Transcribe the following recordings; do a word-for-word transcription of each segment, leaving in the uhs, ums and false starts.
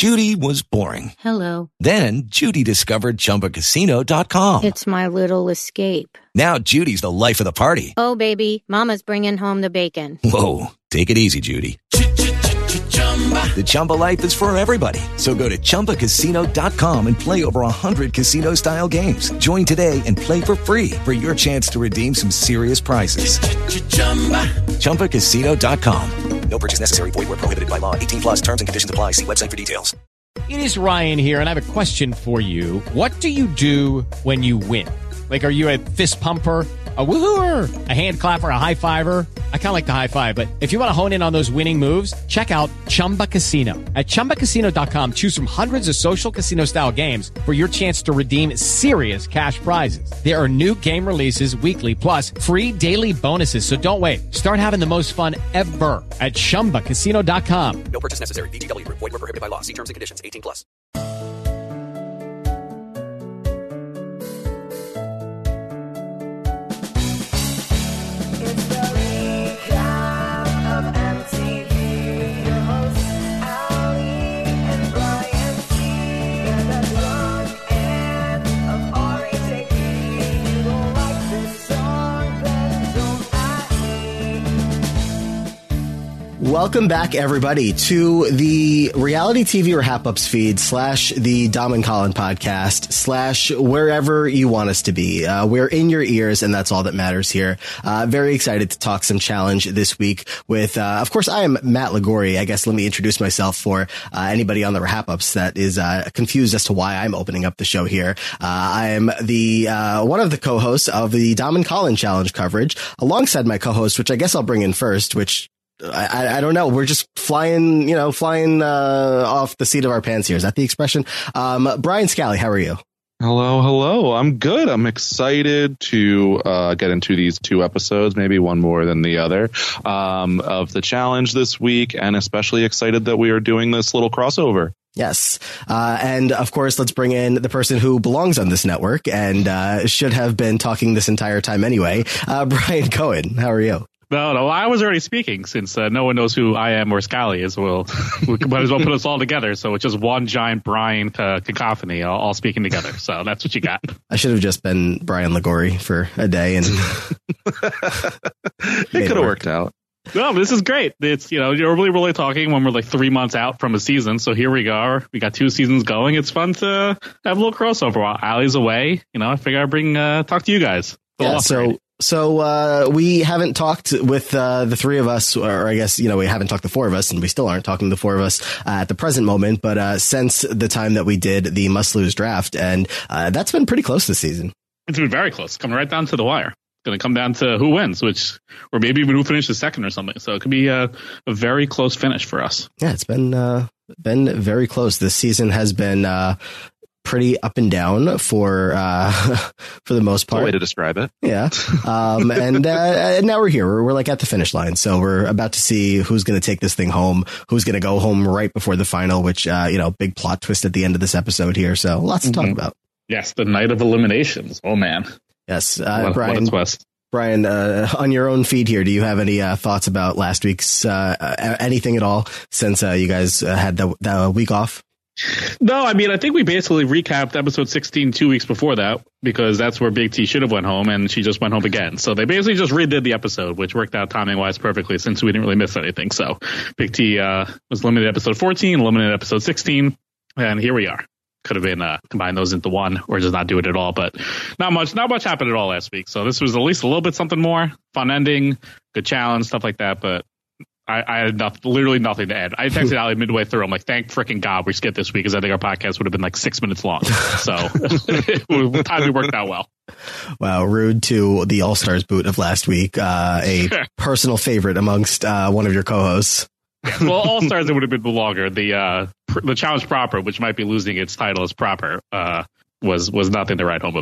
Judy was boring. Hello. Then Judy discovered Chumba Casino dot com. It's my little escape. Now Judy's the life of the party. Oh, baby, mama's bringing home the bacon. Whoa, take it easy, Judy. The Chumba life is for everybody. So go to Chumba Casino dot com and play over one hundred casino-style games. Join today and play for free for your chance to redeem some serious prizes. Chumba Casino dot com. No purchase necessary. Void where prohibited by law. eighteen plus terms and conditions apply. See website for details. It is Ryan here, and I have a question for you. What do you do when you win? Like, are you a fist pumper, a woohooer, a hand clapper, a high fiver? I kind of like the high five, but if you want to hone in on those winning moves, check out Chumba Casino. At Chumba Casino dot com, choose from hundreds of social casino-style games for your chance to redeem serious cash prizes. There are new game releases weekly, plus free daily bonuses. So don't wait. Start having the most fun ever at Chumba Casino dot com. No purchase necessary. V G W. Void where prohibited by law. See terms and conditions. eighteen plus. Welcome back, everybody, to the Reality T V Wrap-Ups feed slash the Dom and Colin podcast slash wherever you want us to be. Uh, we're in your ears, and that's all that matters here. Uh, very excited to talk some challenge this week with, uh, of course, I am Matt Ligori. I guess let me introduce myself for uh, anybody on the Wrap-Ups that is uh, confused as to why I'm opening up the show here. Uh, I am the uh, one of the co-hosts of the Dom and Colin challenge coverage, alongside my co-host, which I guess I'll bring in first, which I, I don't know. We're just flying, you know, flying uh, off the seat of our pants here. Is that the expression? Um, Brian Scally, how are you? Hello, hello. I'm good. I'm excited to uh, get into these two episodes, maybe one more than the other, um, of the challenge this week, and especially excited that we are doing this little crossover. Yes. Uh, and of course, let's bring in the person who belongs on this network and uh, should have been talking this entire time anyway. Uh, Brian Cohen, how are you? No, no, I was already speaking since uh, no one knows who I am or Scally is. Well, we might as well put us all together. So it's just one giant Brian uh, cacophony all, all speaking together. So that's what you got. I should have just been Brian Ligori for a day, and it could have worked out. No, this is great. It's, you know, you're really, really talking when we're like three months out from a season. So here we go. We got two seasons going. It's fun to have a little crossover while Allie's away. You know, I figure I'd bring uh, talk to you guys. Yeah, so. So uh, we haven't talked with uh, the three of us, or I guess, you know, we haven't talked the four of us, and we still aren't talking the four of us uh, at the present moment. But uh, since the time that we did the must lose draft, and uh, that's been pretty close this season. It's been very close, coming right down to the wire. It's going to come down to who wins, which, or maybe even who finishes second or something. So it could be a, a very close finish for us. Yeah, it's been uh, been very close. This season has been uh, pretty up and down for uh, for the most part. That's a way to describe it. Yeah. Um, and, uh, and now we're here. We're, we're like at the finish line. So we're about to see who's going to take this thing home, who's going to go home right before the final, which, uh, you know, big plot twist at the end of this episode here. So lots to talk mm-hmm. about. Yes, the night of eliminations. Oh, man. Yes. Uh, what, Brian, what Brian, uh, on your own feed here, do you have any uh, thoughts about last week's uh, anything at all since uh, you guys uh, had the, the week off? No, I mean, I think we basically recapped episode sixteen two weeks before that, because that's where Big T should have went home, and she just went home again. So they basically just redid the episode, which worked out timing-wise perfectly since we didn't really miss anything. So Big T uh, was eliminated episode fourteen, eliminated episode sixteen, and here we are. Could have been uh, combine those into one, or just not do it at all. But not much, not much happened at all last week. So this was at least a little bit something more. Fun ending, good challenge, stuff like that. But I, I had nothing, literally nothing to add. I texted Allie midway through. I'm like, thank freaking God we skipped this week, because I think our podcast would have been like six minutes long. So the timing worked out well. Wow, rude to the All-Stars boot of last week. Uh, a personal favorite amongst uh, one of your co-hosts. Well, All Stars, it would have been longer. The uh, pr- the challenge proper, which might be losing its title as proper, uh, was was nothing to write home about.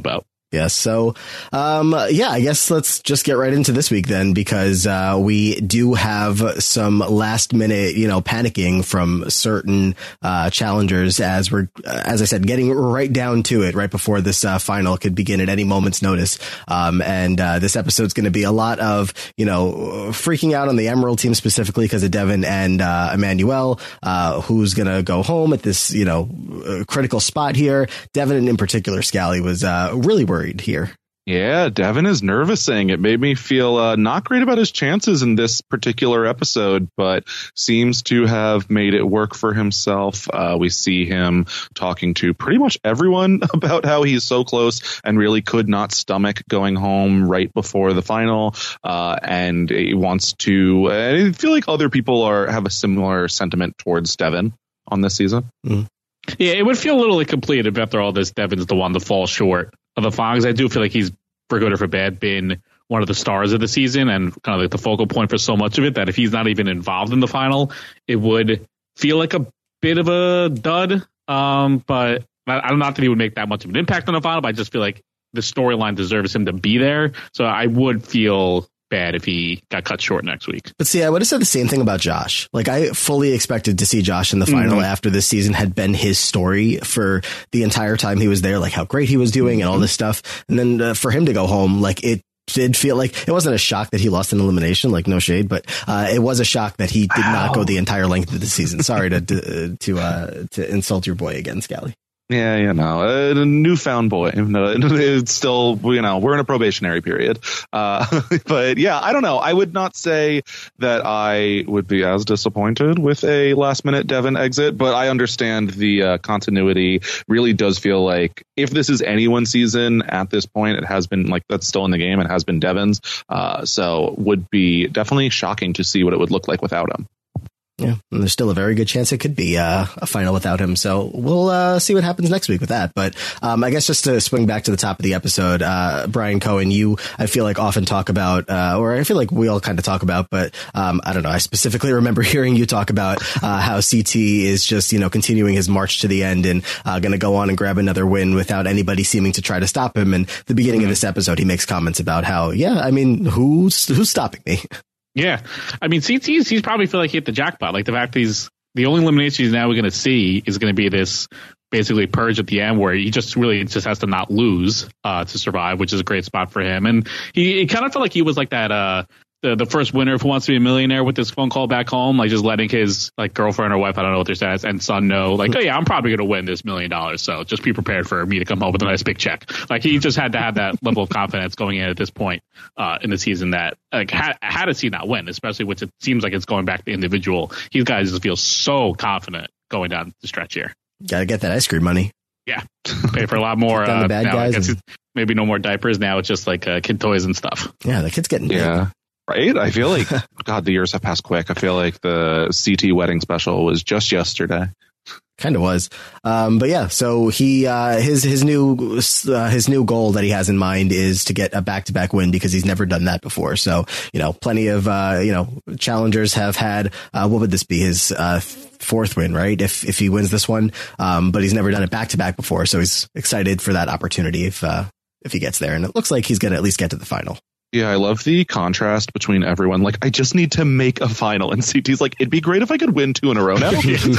Yes. So, um, yeah, I guess let's just get right into this week then, because uh, we do have some last minute, you know, panicking from certain uh, challengers as we're, as I said, getting right down to it right before this uh, final could begin at any moment's notice. Um, and uh, this episode's going to be a lot of, you know, freaking out on the Emerald team specifically because of Devin and uh, Emmanuel, uh, who's going to go home at this, you know, critical spot here. Devin in particular, Scally, was uh, really worried here. Yeah, Devin is nervous, saying it made me feel uh, not great about his chances in this particular episode, but seems to have made it work for himself. Uh, we see him talking to pretty much everyone about how he's so close and really could not stomach going home right before the final. Uh, and he wants to, I feel like other people are have a similar sentiment towards Devin on this season. Mm. Yeah, it would feel a little incomplete if after all this, Devin's the one to fall short of the final. I do feel like he's, for good or for bad, been one of the stars of the season and kind of like the focal point for so much of it that if he's not even involved in the final, it would feel like a bit of a dud. Um, but I don't not that he would make that much of an impact on the final, but I just feel like the storyline deserves him to be there. So I would feel bad if he got cut short next week. But see, I would have said the same thing about Josh. Like, I fully expected to see Josh in the final mm-hmm. after this season had been his story for the entire time he was there, like how great he was doing mm-hmm. and all this stuff. And then uh, for him to go home, like it did feel like it wasn't a shock that he lost an elimination, like no shade, but uh, it was a shock that he did Ow. not go the entire length of the season. Sorry to to to, uh, to insult your boy again, Scally. Yeah, you know, a newfound boy. It's still, you know, we're in a probationary period. Uh, but yeah, I don't know. I would not say that I would be as disappointed with a last minute Devin exit, but I understand the uh, continuity really does feel like if this is anyone's season at this point, it has been like that's still in the game. It has been Devin's. Uh, so would be definitely shocking to see what it would look like without him. Yeah, and there's still a very good chance it could be uh, a final without him. So we'll uh, see what happens next week with that. But um, I guess just to swing back to the top of the episode, uh, Brian Cohen, you, I feel like often talk about, uh, or I feel like we all kind of talk about, but um, I don't know. I specifically remember hearing you talk about uh, how C T is just, you know, continuing his march to the end and uh, going to go on and grab another win without anybody seeming to try to stop him. And at the beginning mm-hmm. of this episode, he makes comments about how, yeah, I mean, who's who's stopping me? Yeah, I mean, C T's, he's probably feel like he hit the jackpot. Like the fact that he's the only elimination he's now going to see is going to be this basically purge at the end where he just really just has to not lose uh, to survive, which is a great spot for him. And he, he kind of felt like he was like that uh, the the first winner of Who Wants to Be a Millionaire with this phone call back home, like just letting his like girlfriend or wife, I don't know what their status, and son know, like, oh yeah, I'm probably going to win this million dollars. So just be prepared for me to come home with a nice big check. Like he just had to have that level of confidence going in at this point uh, in the season that like had, had to see not win, especially which it seems like it's going back to individual. These guys just feel so confident going down the stretch here. Gotta get that ice cream money. Yeah, pay for a lot more. uh, the bad now, guys I guess and... it's maybe no more diapers. Now it's just like uh, kid toys and stuff. Yeah, the kid's getting big. Yeah. Right? I feel like, God, the years have passed quick. I feel like the C T wedding special was just yesterday. Kind of was. Um, but yeah, so he, uh, his, his new, uh, his new goal that he has in mind is to get a back to back win because he's never done that before. So, you know, plenty of, uh, you know, challengers have had, uh, what would this be? His, uh, fourth win, right? If, if he wins this one. Um, but he's never done it back to back before. So he's excited for that opportunity if, uh, if he gets there. And it looks like he's going to at least get to the final. Yeah, I love the contrast between everyone. Like, I just need to make a final. And C T's like, it'd be great if I could win two in a row now.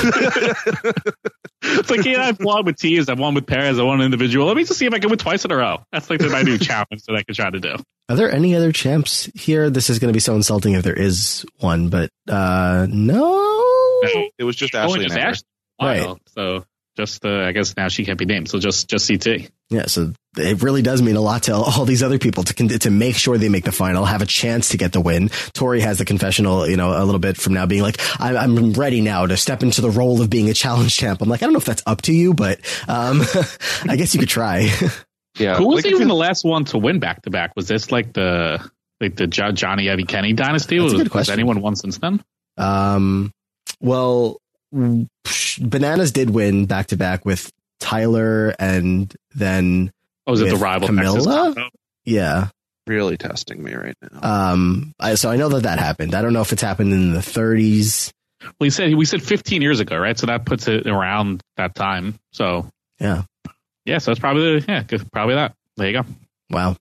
It's like, yeah, I've won with teams. I've won with pairs. I won individual. Let me just see if I can win twice in a row. That's like my new challenge that I could try to do. Are there any other champs here? This is going to be so insulting if there is one, but uh, no. no. It was just Ashley just and Ashley. Right. So just, uh, I guess now she can't be named. So just, just C T. Yeah, so it really does mean a lot to all these other people to to make sure they make the final, have a chance to get the win. Tori has the confessional, you know, a little bit from now being like, I'm, I'm ready now to step into the role of being a challenge champ. I'm like, I don't know if that's up to you, but um, I guess you could try. Yeah. Who was like even the last one to win back to back? Was this like the like the jo- Johnny Evie Kenny dynasty? That's was, a good question. Has anyone won since then? Um, well, Bananas did win back to back with Tyler and then oh, was it the rival Camilla? Yeah. Really testing me right now. Um, I, so I know that that happened. I don't know if it's happened in the thirties. Well, he said we said fifteen years ago, right? So that puts it around that time. So yeah, yeah. So it's probably the, yeah, probably that. There you go. Wow.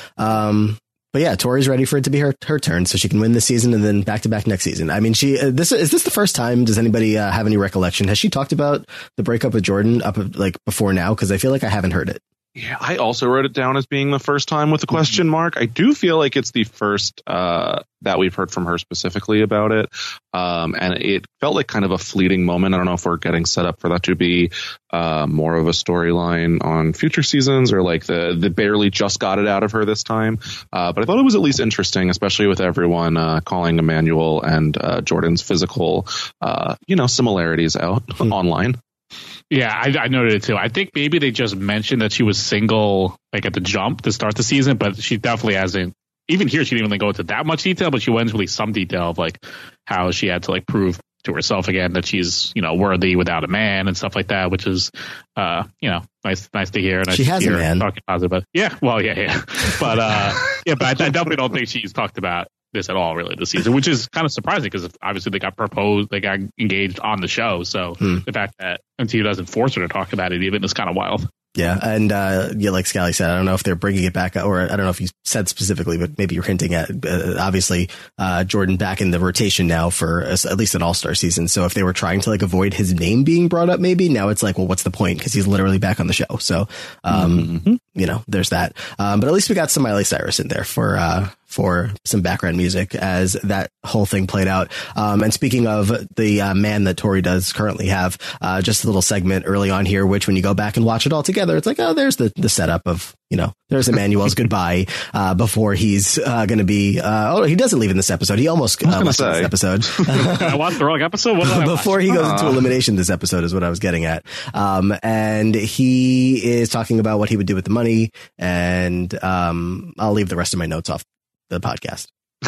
Um, but yeah, Tori's ready for it to be her her turn, so she can win this season and then back to back next season. I mean, she uh, this is this the first time? Does anybody uh, have any recollection? Has she talked about the breakup with Jordan up like before now? Because I feel like I haven't heard it. Yeah, I also wrote it down as being the first time with a question mark. I do feel like it's the first uh, that we've heard from her specifically about it. Um, and it felt like kind of a fleeting moment. I don't know if we're getting set up for that to be uh, more of a storyline on future seasons, or like the, the barely just got it out of her this time. Uh, but I thought it was at least interesting, especially with everyone uh, calling Emmanuel and uh, Jordan's physical, uh, you know, similarities out mm. online. Yeah, I, I noted it too. I think maybe they just mentioned that she was single like at the jump to start the season, but she definitely hasn't. Even here, she didn't even go into that much detail, but she went into at least some detail of like how she had to like prove to herself again that she's, you know, worthy without a man and stuff like that, which is, uh, you know, nice, nice to hear. Nice she has to hear a man. Talking positive about. Yeah, well, yeah, yeah, but uh, yeah, but I, I definitely don't think she's talked about this at all really this season, which is kind of surprising because obviously they got proposed, they got engaged on the show. So hmm. the fact that M T V doesn't force her to talk about it even is kind of wild. Yeah. And, uh, yeah, like Scally said, I don't know if they're bringing it back, or I don't know if you said specifically, but maybe you're hinting at, uh, obviously, uh, Jordan back in the rotation now for a, at least an all-star season. So if they were trying to like avoid his name being brought up, maybe now it's like, well, what's the point? Cause he's literally back on the show. So, um, mm-hmm. you know, there's that. Um, but at least we got some Miley Cyrus in there for, uh, for some background music as that whole thing played out. Um, and speaking of the uh, man that Tori does currently have, uh, just a little segment early on here, which when you go back and watch it all together, it's like, oh, there's the, the setup of, you know, there's Emmanuel's goodbye, uh, before he's, uh, going to be, uh, oh, he doesn't leave in this episode. He almost uh, left in this episode. I watched the wrong episode. What did I before he goes into elimination, this episode is what I was getting at. Um, and he is talking about what he would do with the money. And, um, I'll leave the rest of my notes off the podcast.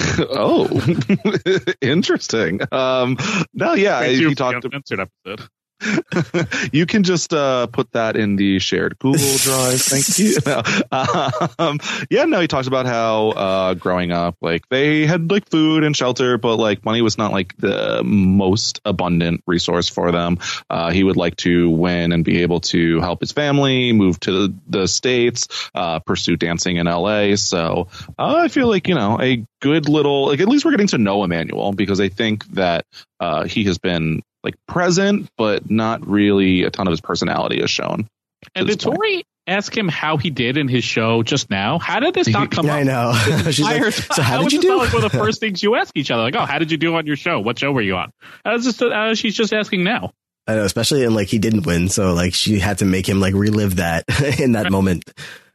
Oh, interesting. Um, no, yeah, Thank he you talked to episode. You can just uh, put that in the shared Google Drive. Thank you. No. Um, yeah, no, he talks about how uh, growing up, like they had like food and shelter, but like money was not like the most abundant resource for them. Uh, he would like to win and be able to help his family, move to the States, uh, pursue dancing in L A. So uh, I feel like, you know, a good little, like at least we're getting to know Emmanuel, because I think that uh, he has been like present, but not really a ton of his personality is shown. And did Tori ask him how he did in his show just now? How did this not come yeah, up? I know. She's like, so how, how did you do? Like one of the first things you ask each other, like, oh, how did you do on your show? What show were you on? As just, uh, she's just asking now. I know, especially in like he didn't win, so like she had to make him like relive that in that moment.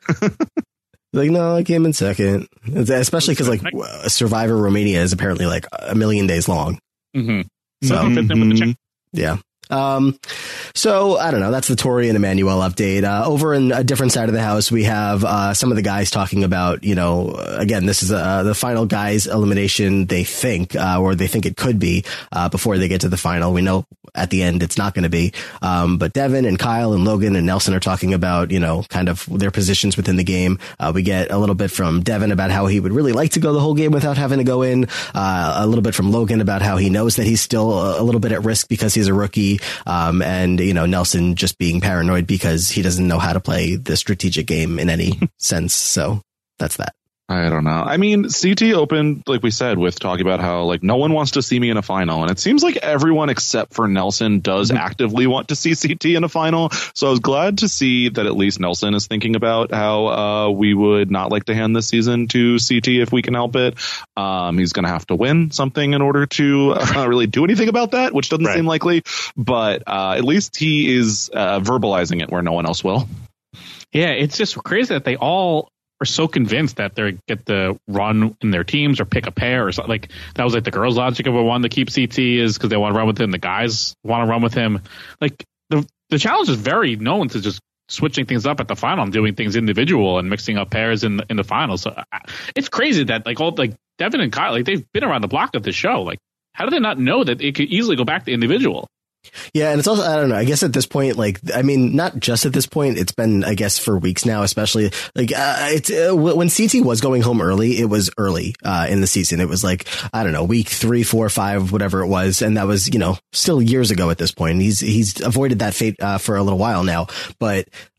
Like, no, I came in second, especially because like Survivor Romania is apparently like a million days long. Mm-hmm. So, mm-hmm. yeah. Um, so I don't know. That's the Tori and Emmanuel update. Uh, over in a different side of the house, we have uh, some of the guys talking about, you know, again, this is uh, the final guys elimination. They think, uh, or they think it could be uh, before they get to the final. We know at the end it's not going to be. Um, but Devin and Kyle and Logan and Nelson are talking about, you know, kind of their positions within the game. Uh, we get a little bit from Devin about how he would really like to go the whole game without having to go in. Uh, a little bit from Logan about how he knows that he's still a little bit at risk because he's a rookie. Um, and, you know, Nelson just being paranoid because he doesn't know how to play the strategic game in any sense. So that's that. I don't know. I mean, C T opened, like we said, with talking about how like no one wants to see me in a final. And it seems like everyone except for Nelson does mm-hmm. actively want to see C T in a final. So I was glad to see that at least Nelson is thinking about how uh, we would not like to hand this season to C T if we can help it. Um, he's going to have to win something in order to uh, really do anything about that, which doesn't right. seem likely. But uh, at least he is uh, verbalizing it where no one else will. Yeah, it's just crazy that they all are so convinced that they get the run in their teams or pick a pair or something. Like that was like the girls' logic of a one to keep C T is because they want to run with him. The guys want to run with him. Like the the challenge is very known to just switching things up at the final and doing things individual and mixing up pairs in the, in the final. So uh, it's crazy that like all like Devin and Kyle, like they've been around the block of the show. Like how do they not know that it could easily go back to individual? Yeah, and it's also, I don't know, I guess at this point, like, I mean, not just at this point, it's been, I guess, for weeks now, especially, like, uh, it's, uh, when C T was going home early, it was early, uh, in the season. It was like, I don't know, week three, four, five, whatever it was. And that was, you know, still years ago at this point. He's, he's avoided that fate, uh, for a little while now. But,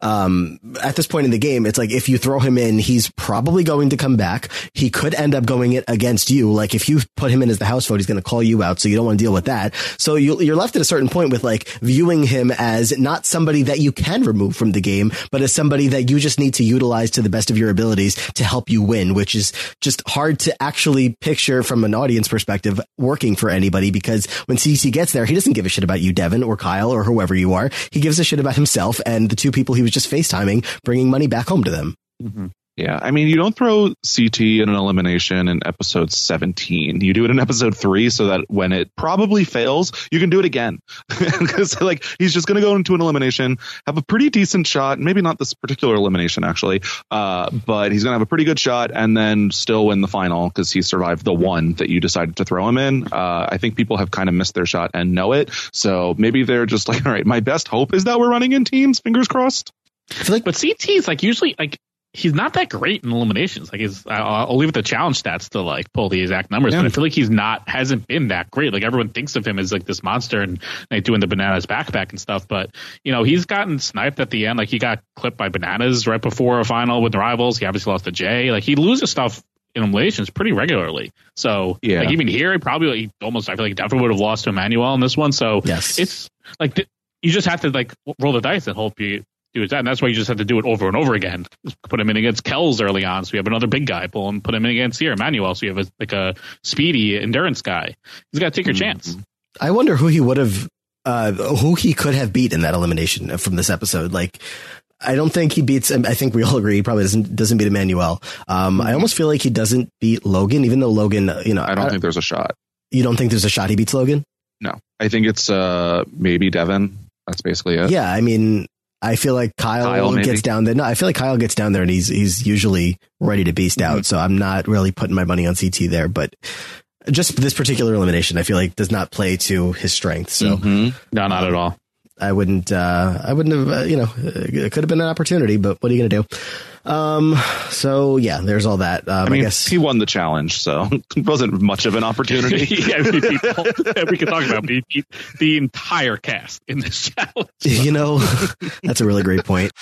um, at this point in the game, it's like if you throw him in, he's probably going to come back. He could end up going it against you. Like if you put him in as the house vote, he's going to call you out. So you don't want to deal with that. So you, you're left at a certain point with like viewing him as not somebody that you can remove from the game, but as somebody that you just need to utilize to the best of your abilities to help you win, which is just hard to actually picture from an audience perspective working for anybody, because when C T gets there, he doesn't give a shit about you, Devin, or Kyle, or whoever you are. He gives a shit about himself and the two people he was just FaceTiming, bringing money back home to them. Mm-hmm. Yeah, I mean, you don't throw C T in an elimination in episode seventeen. You do it in episode three so that when it probably fails, you can do it again. Because like he's just going to go into an elimination, have a pretty decent shot, maybe not this particular elimination actually, uh, but he's going to have a pretty good shot and then still win the final because he survived the one that you decided to throw him in. Uh, I think people have kind of missed their shot and know it. So maybe they're just like, all right, my best hope is that we're running in teams. Fingers crossed. I feel like, but C T is like usually like. He's not that great in eliminations. Like, he's, I'll, I'll leave it to challenge stats to like pull the exact numbers, yeah. But I feel like he's not, hasn't been that great. Like everyone thinks of him as like this monster and like doing the Bananas backpack and stuff. But you know, he's gotten sniped at the end. Like he got clipped by Bananas right before a final with the Rivals. He obviously lost to Jay. Like he loses stuff in eliminations pretty regularly. So yeah, like even here, he probably he almost, I feel like he definitely would have lost to Emmanuel in this one. So yes, it's like th- you just have to like roll the dice and hope you. Do that, and that's why you just have to do it over and over again. Just put him in against Kells early on, so you have another big guy. Pull him, put him in against here, Emmanuel, so you have a, like a speedy endurance guy. He's got to take your mm-hmm. chance. I wonder who he would have, uh, who he could have beat in that elimination from this episode. Like, I don't think he beats. I think we all agree he probably doesn't doesn't beat Emmanuel. Um, I almost feel like he doesn't beat Logan, even though Logan, you know, I don't I, think there's a shot. You don't think there's a shot he beats Logan? No, I think it's uh, maybe Devin. That's basically it. Yeah, I mean. I feel like Kyle, Kyle gets down there. No, I feel like Kyle gets down there and he's he's usually ready to beast mm-hmm. out. So I'm not really putting my money on C T there. But just this particular elimination, I feel like does not play to his strength. So mm-hmm. no, not at all. I wouldn't. Uh, I wouldn't have. Uh, you know, it could have been an opportunity. But what are you going to do? Um. So yeah, there's all that. Um, I mean, I guess he won the challenge, so it wasn't much of an opportunity. yeah, we, people, we can talk about the, the entire cast in this challenge. You know, that's a really great point.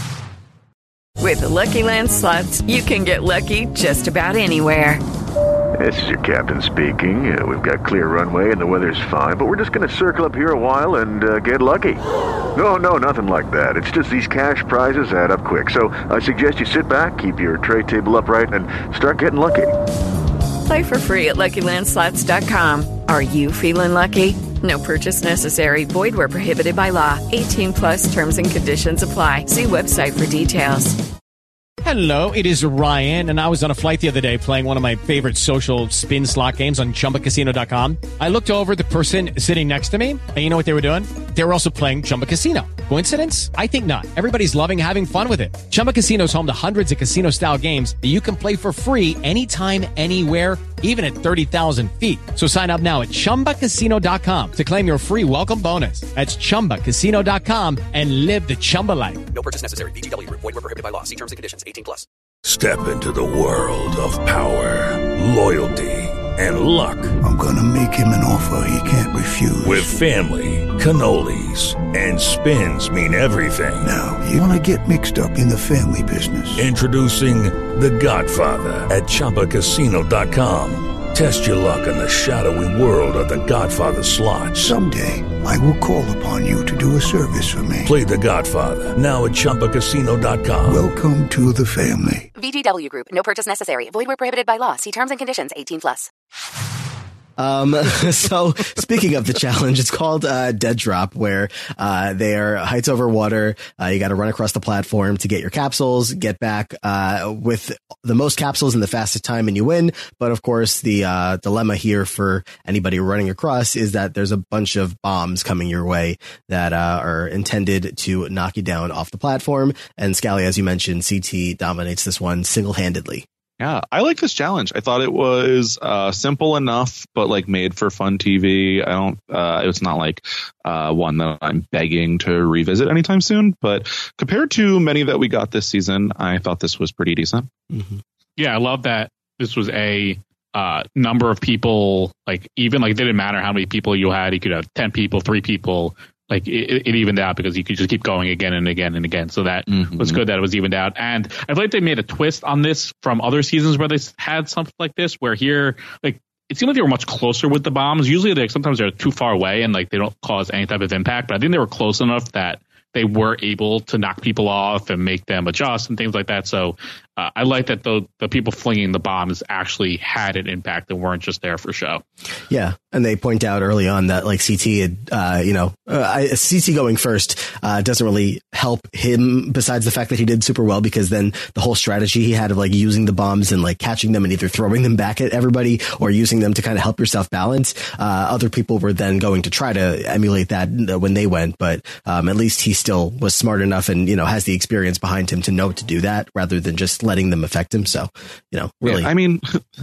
With the Lucky Land Slots, you can get lucky just about anywhere. This is your captain speaking. Uh, we've got clear runway and the weather's fine, but we're just going to circle up here a while and uh, get lucky. No, no, nothing like that. It's just these cash prizes add up quick. So I suggest you sit back, keep your tray table upright, and start getting lucky. Play for free at Lucky Land Slots dot com. Are you feeling lucky? No purchase necessary. Void where prohibited by law. eighteen plus terms and conditions apply. See website for details. Hello, it is Ryan, and I was on a flight the other day playing one of my favorite social spin slot games on Chumba Casino dot com. I looked over at the person sitting next to me, and you know what they were doing? They were also playing Chumba Casino. Coincidence? I think not. Everybody's loving having fun with it. Chumba Casino is home to hundreds of casino-style games that you can play for free anytime, anywhere, even at thirty thousand feet. So sign up now at Chumba Casino dot com to claim your free welcome bonus. That's Chumba Casino dot com and live the Chumba life. No purchase necessary. V G W. Void where prohibited by law. See terms and conditions. eighteen plus. Step into the world of power, loyalty, and luck. I'm gonna make him an offer he can't refuse. With family, cannolis, and spins mean everything. Now, you wanna get mixed up in the family business. Introducing The Godfather at Chumba Casino dot com. Test your luck in the shadowy world of The Godfather slot. Someday, I will call upon you to do a service for me. Play The Godfather, now at Chumba Casino dot com. Welcome to the family. V G W Group, no purchase necessary. Void where prohibited by law. See terms and conditions. eighteen plus. Um, so speaking of the challenge, it's called, uh, Dead Drop, where, uh, they are heights over water. Uh, you got to run across the platform to get your capsules, get back, uh, with the most capsules in the fastest time and you win. But of course, the, uh, dilemma here for anybody running across is that there's a bunch of bombs coming your way that, uh, are intended to knock you down off the platform. And Scally, as you mentioned, C T dominates this one single-handedly. Yeah, I like this challenge. I thought it was uh, simple enough, but like made for fun T V. I don't. Uh, it's not like uh, one that I'm begging to revisit anytime soon. But compared to many that we got this season, I thought this was pretty decent. Mm-hmm. Yeah, I love that this was a uh, number of people. Like even like it didn't matter how many people you had. You could have ten people, three people like it, it evened out because you could just keep going again and again and again. So that mm-hmm. was good that it was evened out. And I feel like they made a twist on this from other seasons where they had something like this, where here, like, it seemed like they were much closer with the bombs. Usually, they sometimes they're too far away and like they don't cause any type of impact. But I think they were close enough that they were able to knock people off and make them adjust and things like that. So uh, I like that the the people flinging the bombs actually had an impact and weren't just there for show. Yeah, and they point out early on that like C T had, uh, you know, uh, C T going first uh, doesn't really help him. Besides the fact that he did super well, because then the whole strategy he had of like using the bombs and like catching them and either throwing them back at everybody or using them to kind of help yourself balance. Uh, other people were then going to try to emulate that when they went, but um, at least he still was smart enough and, you know, has the experience behind him to know to do that rather than just letting them affect him. So, you know, really, yeah, I mean,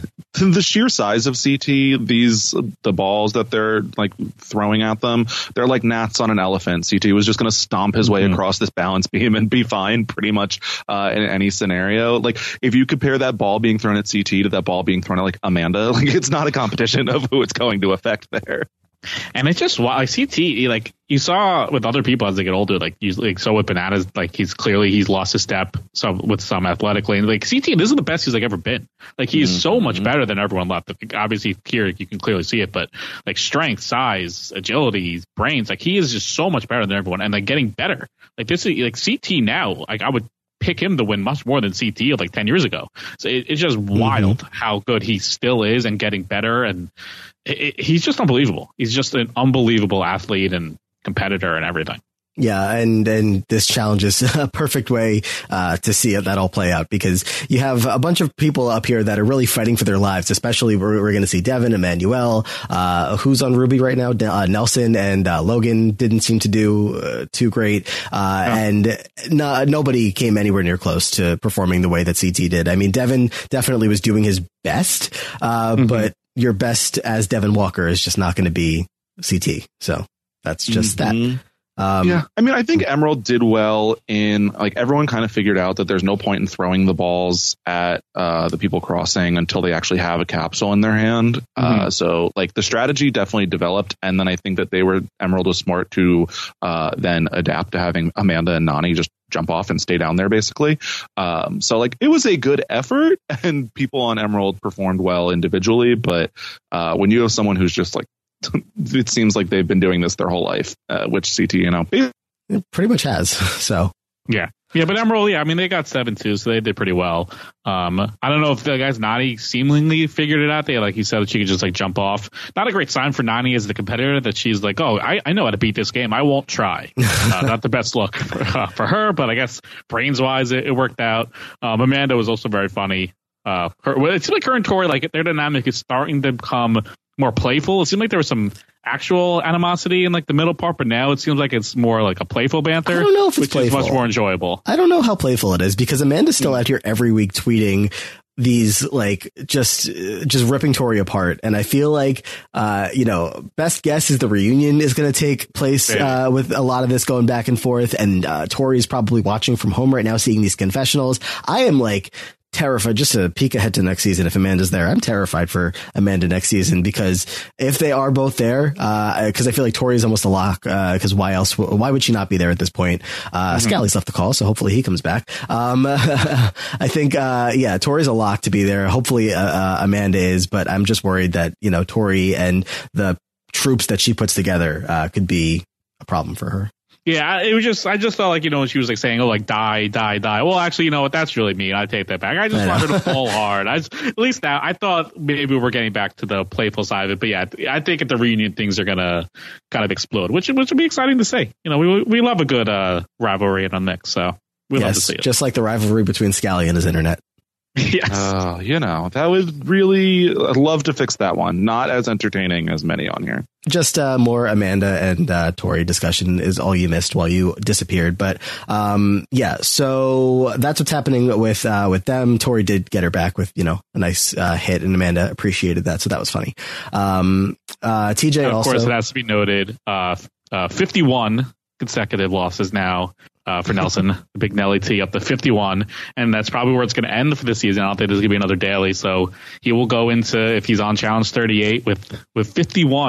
the sheer size of C T, these the balls that they're like throwing at them, they're like gnats on an elephant. C T was just going to stomp his way mm-hmm. across this balance beam and be fine pretty much uh, in any scenario. Like if you compare that ball being thrown at C T to that ball being thrown at like Amanda, like it's not a competition of who it's going to affect there. And it's just like C T, like you saw with other people as they get older, like usually, like, so with Bananas, like he's clearly he's lost his step some with some athletically, and like C T, this is the best he's like ever been. Like he's mm-hmm. so much better than everyone left. Obviously here you can clearly see it, but like strength, size, agility, brains, like he is just so much better than everyone, and like getting better. Like this is like C T now. Like I would pick him to win much more than C T like ten years ago. So it, it's just wild mm-hmm. how good he still is and getting better. And it, it, he's just unbelievable. He's just an unbelievable athlete and competitor and everything. Yeah, and and this challenge is a perfect way uh, to see it, that all play out, because you have a bunch of people up here that are really fighting for their lives. Especially we're, we're going to see Devin, Emmanuel, uh, who's on Ruby right now, uh, Nelson, and uh, Logan didn't seem to do uh, too great, uh, oh. and no, nobody came anywhere near close to performing the way that C T did. I mean, Devin definitely was doing his best, uh, mm-hmm. but your best as Devin Walker is just not going to be C T. So that's just mm-hmm. that. Um, yeah, I mean, I think Emerald did well in like everyone kind of figured out that there's no point in throwing the balls at uh, the people crossing until they actually have a capsule in their hand. Mm-hmm. Uh, so like the strategy definitely developed. And then I think that they were Emerald was smart to uh, then adapt to having Amanda and Nany just jump off and stay down there, basically. Um, so like it was a good effort and people on Emerald performed well individually. But uh, when you have someone who's just like, it seems like they've been doing this their whole life, uh, which C T, you know, it pretty much has. So yeah, yeah, but Emerald, yeah, I mean, they got seven two, so they did pretty well. Um, I don't know if the guys Nany seemingly figured it out. They like you said that she could just like jump off. Not a great sign for Nany as the competitor that she's like, oh, I, I know how to beat this game. I won't try. uh, not the best look for, uh, for her, but I guess brains wise, it, it worked out. Um, Amanda was also very funny. Uh, her, well, it seems like her and Tori, like their dynamic is starting to become more playful. It seemed like there was some actual animosity in like the middle part, but now it seems like it's more like a playful banter. I don't know if it's which playful. Is much more enjoyable. I don't know how playful it is because Amanda's still out here every week tweeting these like just just ripping Tori apart, and I feel like uh you know best guess is the reunion is going to take place uh with a lot of this going back and forth, and uh Tori's probably watching from home right now seeing these confessionals. I am like terrified, just to peek ahead to next season. If Amanda's there, I'm terrified for Amanda next season, because if they are both there, uh, because I feel like Tori's almost a lock, uh, because why else, why would she not be there at this point? Uh, mm-hmm. Scally's left the call, so hopefully he comes back. Um, I think, uh, yeah, Tori's a lock to be there. Hopefully, uh, uh, Amanda is, but I'm just worried that, you know, Tori and the troops that she puts together, uh, could be a problem for her. Yeah, it was just, I just felt like, you know, when she was like saying, oh, like, die, die, die. Well, actually, you know what? That's really mean. I take that back. I just I wanted her to fall hard. I just, at least now, I thought maybe we're getting back to the playful side of it. But yeah, I think at the reunion, things are going to kind of explode, which, which would be exciting to see. You know, we we love a good uh, rivalry in a mix, so we yes, love to see it. Just like the rivalry between Scally and his internet. Yes. Uh, you know, that would really I'd love to fix that one. Not as entertaining as many on here. Just uh, more Amanda and uh, Tori discussion is all you missed while you disappeared. But um, yeah, so that's what's happening with uh, with them. Tori did get her back with, you know, a nice uh, hit, and Amanda appreciated that. So that was funny. Um, uh, T J and of also. Of course, it has to be noted, uh, uh, fifty-one consecutive losses now. Uh, for Nelson, the big Nelly T up to fifty-one, and that's probably where it's going to end for this season. I don't think there's going to be another daily, so he will go into, if he's on challenge thirty-eight with with fifty-one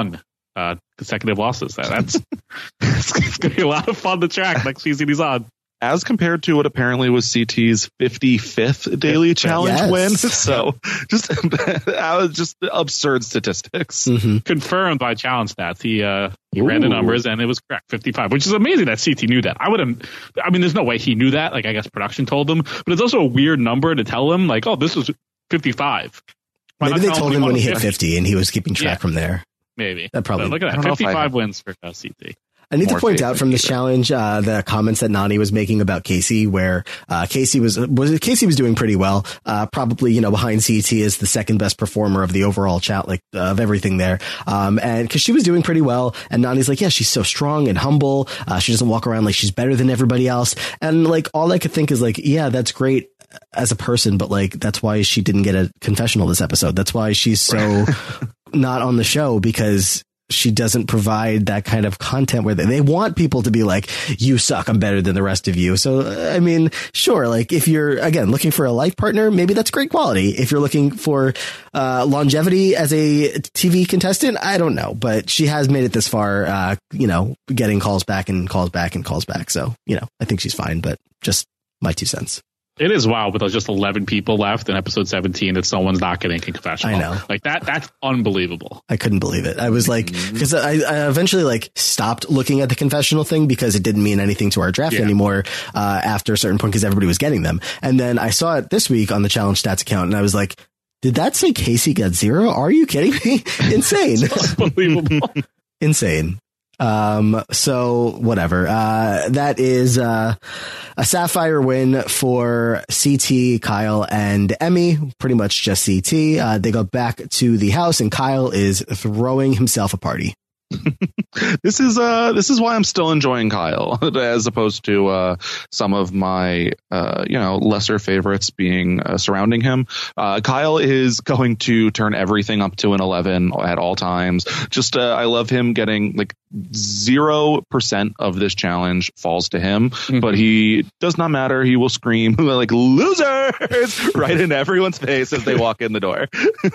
uh, consecutive losses. That's it's going to be a lot of fun to track next season he's on. As compared to what apparently was C T's fifty-fifth daily challenge yes. win. So just that was just absurd statistics. Mm-hmm. Confirmed by challenge stats. He uh, he Ooh. ran the numbers and it was correct, fifty-five, which is amazing that C T knew that. I wouldn't, I mean, there's no way he knew that. Like, I guess production told him, but it's also a weird number to tell him, like, oh, this was fifty-five. Why Maybe they told him when he hit fifty and he was keeping track yeah. from there. Maybe. That probably. But look at that, fifty-five wins for uh, C T. I need to point out from this challenge uh, the comments that Nany was making about Casey, where uh, Casey was was Casey was doing pretty well, uh, probably you know behind C T as the second best performer of the overall chat, like uh, of everything there, um, and because she was doing pretty well, and Nany's like, yeah, she's so strong and humble, uh, she doesn't walk around like she's better than everybody else, and like all I could think is like, yeah, that's great as a person, but like that's why she didn't get a confessional this episode. That's why she's so not on the show, because she doesn't provide that kind of content where they, they want people to be like, you suck, I'm better than the rest of you. So, I mean, sure. Like if you're, again, looking for a life partner, maybe that's great quality. If you're looking for uh, longevity as a T V contestant, I don't know, but she has made it this far, uh, you know, getting calls back and calls back and calls back. So, you know, I think she's fine, but just my two cents. It is wild with just eleven people left in episode seventeen that someone's not getting a confessional. I know. Like that, that's unbelievable. I couldn't believe it. I was like, because I, I eventually like stopped looking at the confessional thing because it didn't mean anything to our draft yeah. anymore uh, after a certain point because everybody was getting them. And then I saw it this week on the Challenge Stats account and I was like, did that say Casey got zero? Are you kidding me? Insane. Unbelievable. Insane. Um, so whatever, uh, that is, uh, a Sapphire win for C T, Kyle and Emmy, pretty much just C T. Uh, they go back to the house and Kyle is throwing himself a party. This is uh this is why I'm still enjoying Kyle as opposed to uh some of my uh you know lesser favorites being uh, surrounding him. Uh Kyle is going to turn everything up to an eleven at all times. Just uh, I love him getting like zero percent of this challenge falls to him, mm-hmm. but he does not matter. He will scream like losers right in everyone's face as they walk in the door.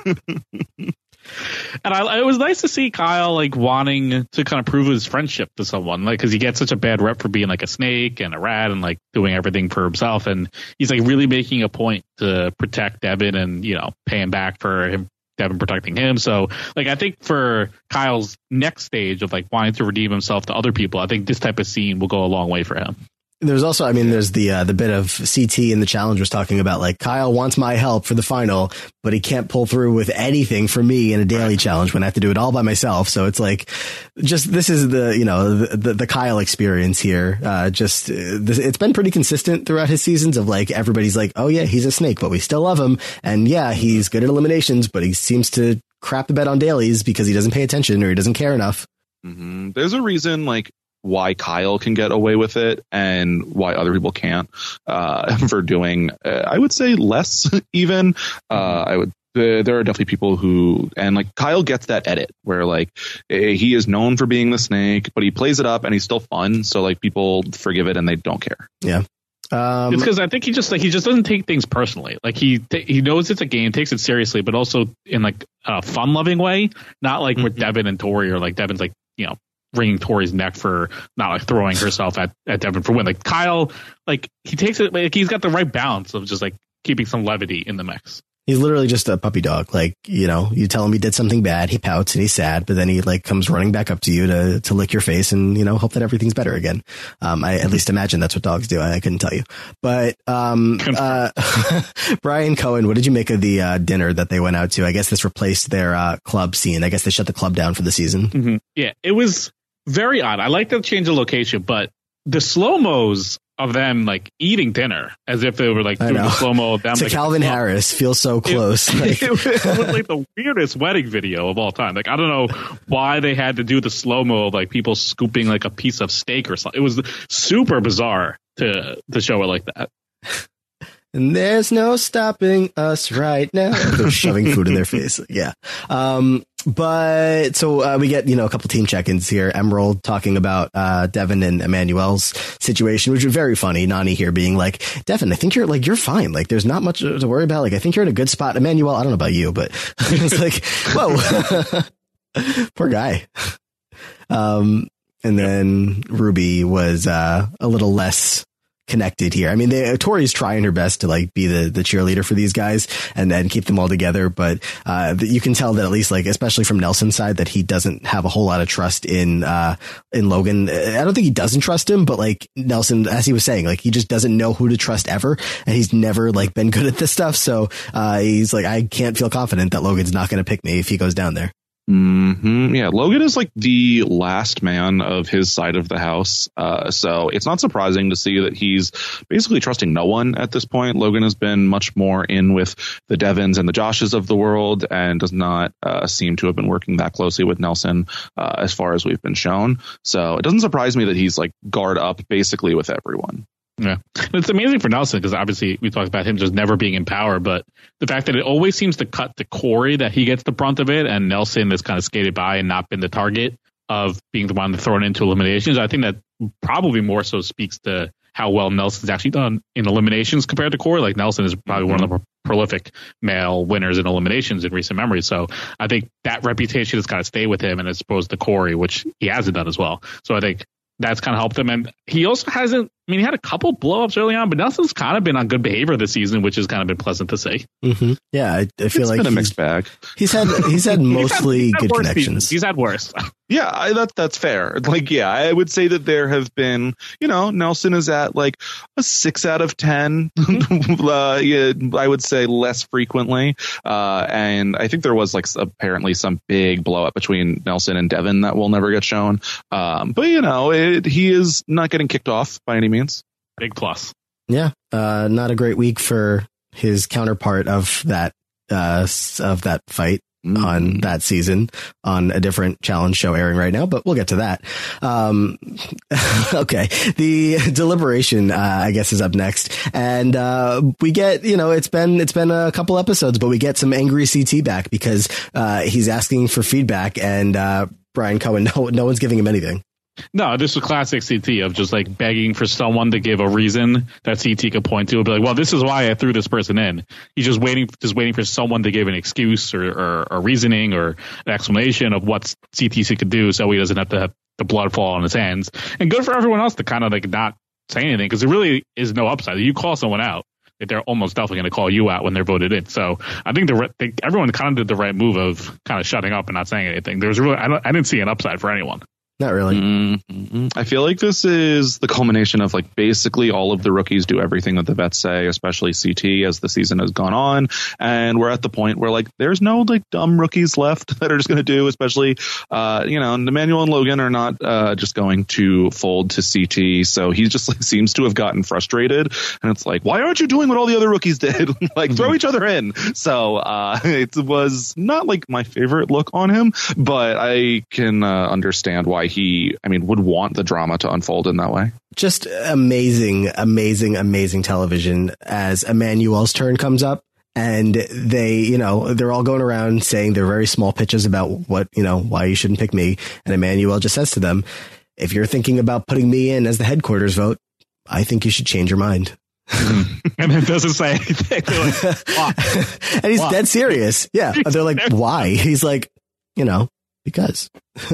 And I, it was nice to see Kyle like wanting to kind of prove his friendship to someone, like because he gets such a bad rep for being like a snake and a rat and like doing everything for himself, and he's like really making a point to protect Devin and you know pay him back for him, Devin protecting him. So like I think for Kyle's next stage of like wanting to redeem himself to other people, I think this type of scene will go a long way for him. There's also, I mean, there's the uh, the bit of C T in the challenge was talking about like Kyle wants my help for the final, but he can't pull through with anything for me in a daily challenge when I have to do it all by myself. So it's like, just this is the you know the the, the Kyle experience here. Uh, just uh, this, it's been pretty consistent throughout his seasons of like everybody's like, oh yeah, he's a snake, but we still love him, and yeah, he's good at eliminations, but he seems to crap the bed on dailies because he doesn't pay attention or he doesn't care enough. Mm-hmm. There's a reason like why Kyle can get away with it and why other people can't uh, for doing, uh, I would say less even. Uh, I would, uh, there are definitely people who, and like Kyle gets that edit where like he is known for being the snake, but he plays it up and he's still fun. So like people forgive it and they don't care. Yeah. Um, it's because I think he just like he just doesn't take things personally. Like he t- he knows it's a game, takes it seriously, but also in like a fun loving way, not like mm-hmm. with Devin and Tori or like Devin's like, you know, wringing Tori's neck for not like throwing herself at, at Devin for win. Like Kyle, like he takes it, like he's got the right balance of just like keeping some levity in the mix. He's literally just a puppy dog. Like, you know, you tell him he did something bad, he pouts and he's sad, but then he like comes running back up to you to, to lick your face and, you know, hope that everything's better again. Um, I at least imagine that's what dogs do. I, I couldn't tell you, but, um, uh, Brian Cohen, what did you make of the, uh, dinner that they went out to? I guess this replaced their, uh, club scene. I guess they shut the club down for the season. Mm-hmm. Yeah. It was very odd. I like the change of location, but the slow-mos of them like eating dinner as if they were like doing the slow-mo of them. To like, Calvin Harris feels so close. It, like. it, was, it was like the weirdest wedding video of all time. Like, I don't know why they had to do the slow-mo of like people scooping like a piece of steak or something. It was super bizarre to to show it like that. And there's no stopping us right now. They're shoving food in their face. Yeah. Um, but so uh, we get, you know, a couple team check-ins here. Emerald talking about uh, Devin and Emmanuel's situation, which was very funny. Nany here being like, Devin, I think you're like, you're fine. Like, there's not much to worry about. Like, I think you're in a good spot. Emmanuel, I don't know about you, but it's like, whoa, poor guy. Um, and then Ruby was uh, a little less connected here. I mean, they, Tori's trying her best to like be the, the cheerleader for these guys and then keep them all together. But uh, you can tell that at least like, especially from Nelson's side, that he doesn't have a whole lot of trust in uh, in Logan. I don't think he doesn't trust him, but like Nelson, as he was saying, like he just doesn't know who to trust ever. And he's never like been good at this stuff. So uh, he's like, I can't feel confident that Logan's not going to pick me if he goes down there. Mm-hmm. Yeah, Logan is like the last man of his side of the house. Uh, so it's not surprising to see that he's basically trusting no one at this point. Logan has been much more in with the Devins and the Joshes of the world and does not uh, seem to have been working that closely with Nelson uh, as far as we've been shown. So it doesn't surprise me that he's like guard up basically with everyone. Yeah, it's amazing for Nelson because obviously we talked about him just never being in power, but the fact that it always seems to cut to Corey that he gets the brunt of it, and Nelson has kind of skated by and not been the target of being the one thrown into eliminations. I think that probably more so speaks to how well Nelson's actually done in eliminations compared to Corey. Like Nelson is probably mm-hmm. one of the more prolific male winners in eliminations in recent memory. So I think that reputation has kind of stayed with him, and as opposed to Corey, which he hasn't done as well. So I think that's kind of helped him. And he also hasn't, I mean, he had a couple blow-ups early on, but Nelson's kind of been on good behavior this season, which has kind of been pleasant to see. Mm-hmm. Yeah, I, I feel it's like been a mixed bag. He's had he's had mostly he's had, he's good had connections. Seasons. He's had worse. Yeah, I, that that's fair. Like, yeah, I would say that there have been, you know, Nelson is at like a six out of ten. uh, yeah, I would say less frequently. Uh, and I think there was like apparently some big blow up between Nelson and Devin that will never get shown. Um, but you know, it, he is not getting kicked off by any means. Big plus. Yeah, uh, not a great week for his counterpart of that uh, of that fight. Mm. On that season on a different challenge show airing right now, but we'll get to that. Um, okay. The deliberation, uh, I guess is up next. And, uh, we get, you know, it's been, it's been a couple episodes, but we get some angry C T back because, uh, he's asking for feedback and, uh, Brian Cohen, no, no one's giving him anything. No, this was classic C T of just like begging for someone to give a reason that C T could point to and be like, well, this is why I threw this person in. He's just waiting, just waiting for someone to give an excuse or, or, or reasoning or an explanation of what C T C could do so he doesn't have to have the blood fall on his hands. And good for everyone else to kind of like not say anything because there really is no upside. You call someone out, they're almost definitely going to call you out when they're voted in. So I think the they, everyone kind of did the right move of kind of shutting up and not saying anything. There was really, I, don't, I didn't see an upside for anyone. Not really. Mm-hmm. I feel like this is the culmination of like basically all of the rookies do everything that the vets say, especially C T as the season has gone on. And we're at the point where like there's no like dumb rookies left that are just going to do, especially, uh, you know, Emmanuel and Logan are not uh, just going to fold to C T. So he just like seems to have gotten frustrated. And it's like, why aren't you doing what all the other rookies did? Like throw each other in. So uh, it was not like my favorite look on him, but I can uh, understand why he, I mean, would want the drama to unfold in that way. Just amazing, amazing, amazing television as Emmanuel's turn comes up and they, you know, they're all going around saying their very small pitches about what, you know, why you shouldn't pick me. And Emmanuel just says to them, if you're thinking about putting me in as the headquarters vote, I think you should change your mind. And it doesn't say anything. Like, and he's why? Dead serious. Yeah. They're like, why? He's like, you know, because.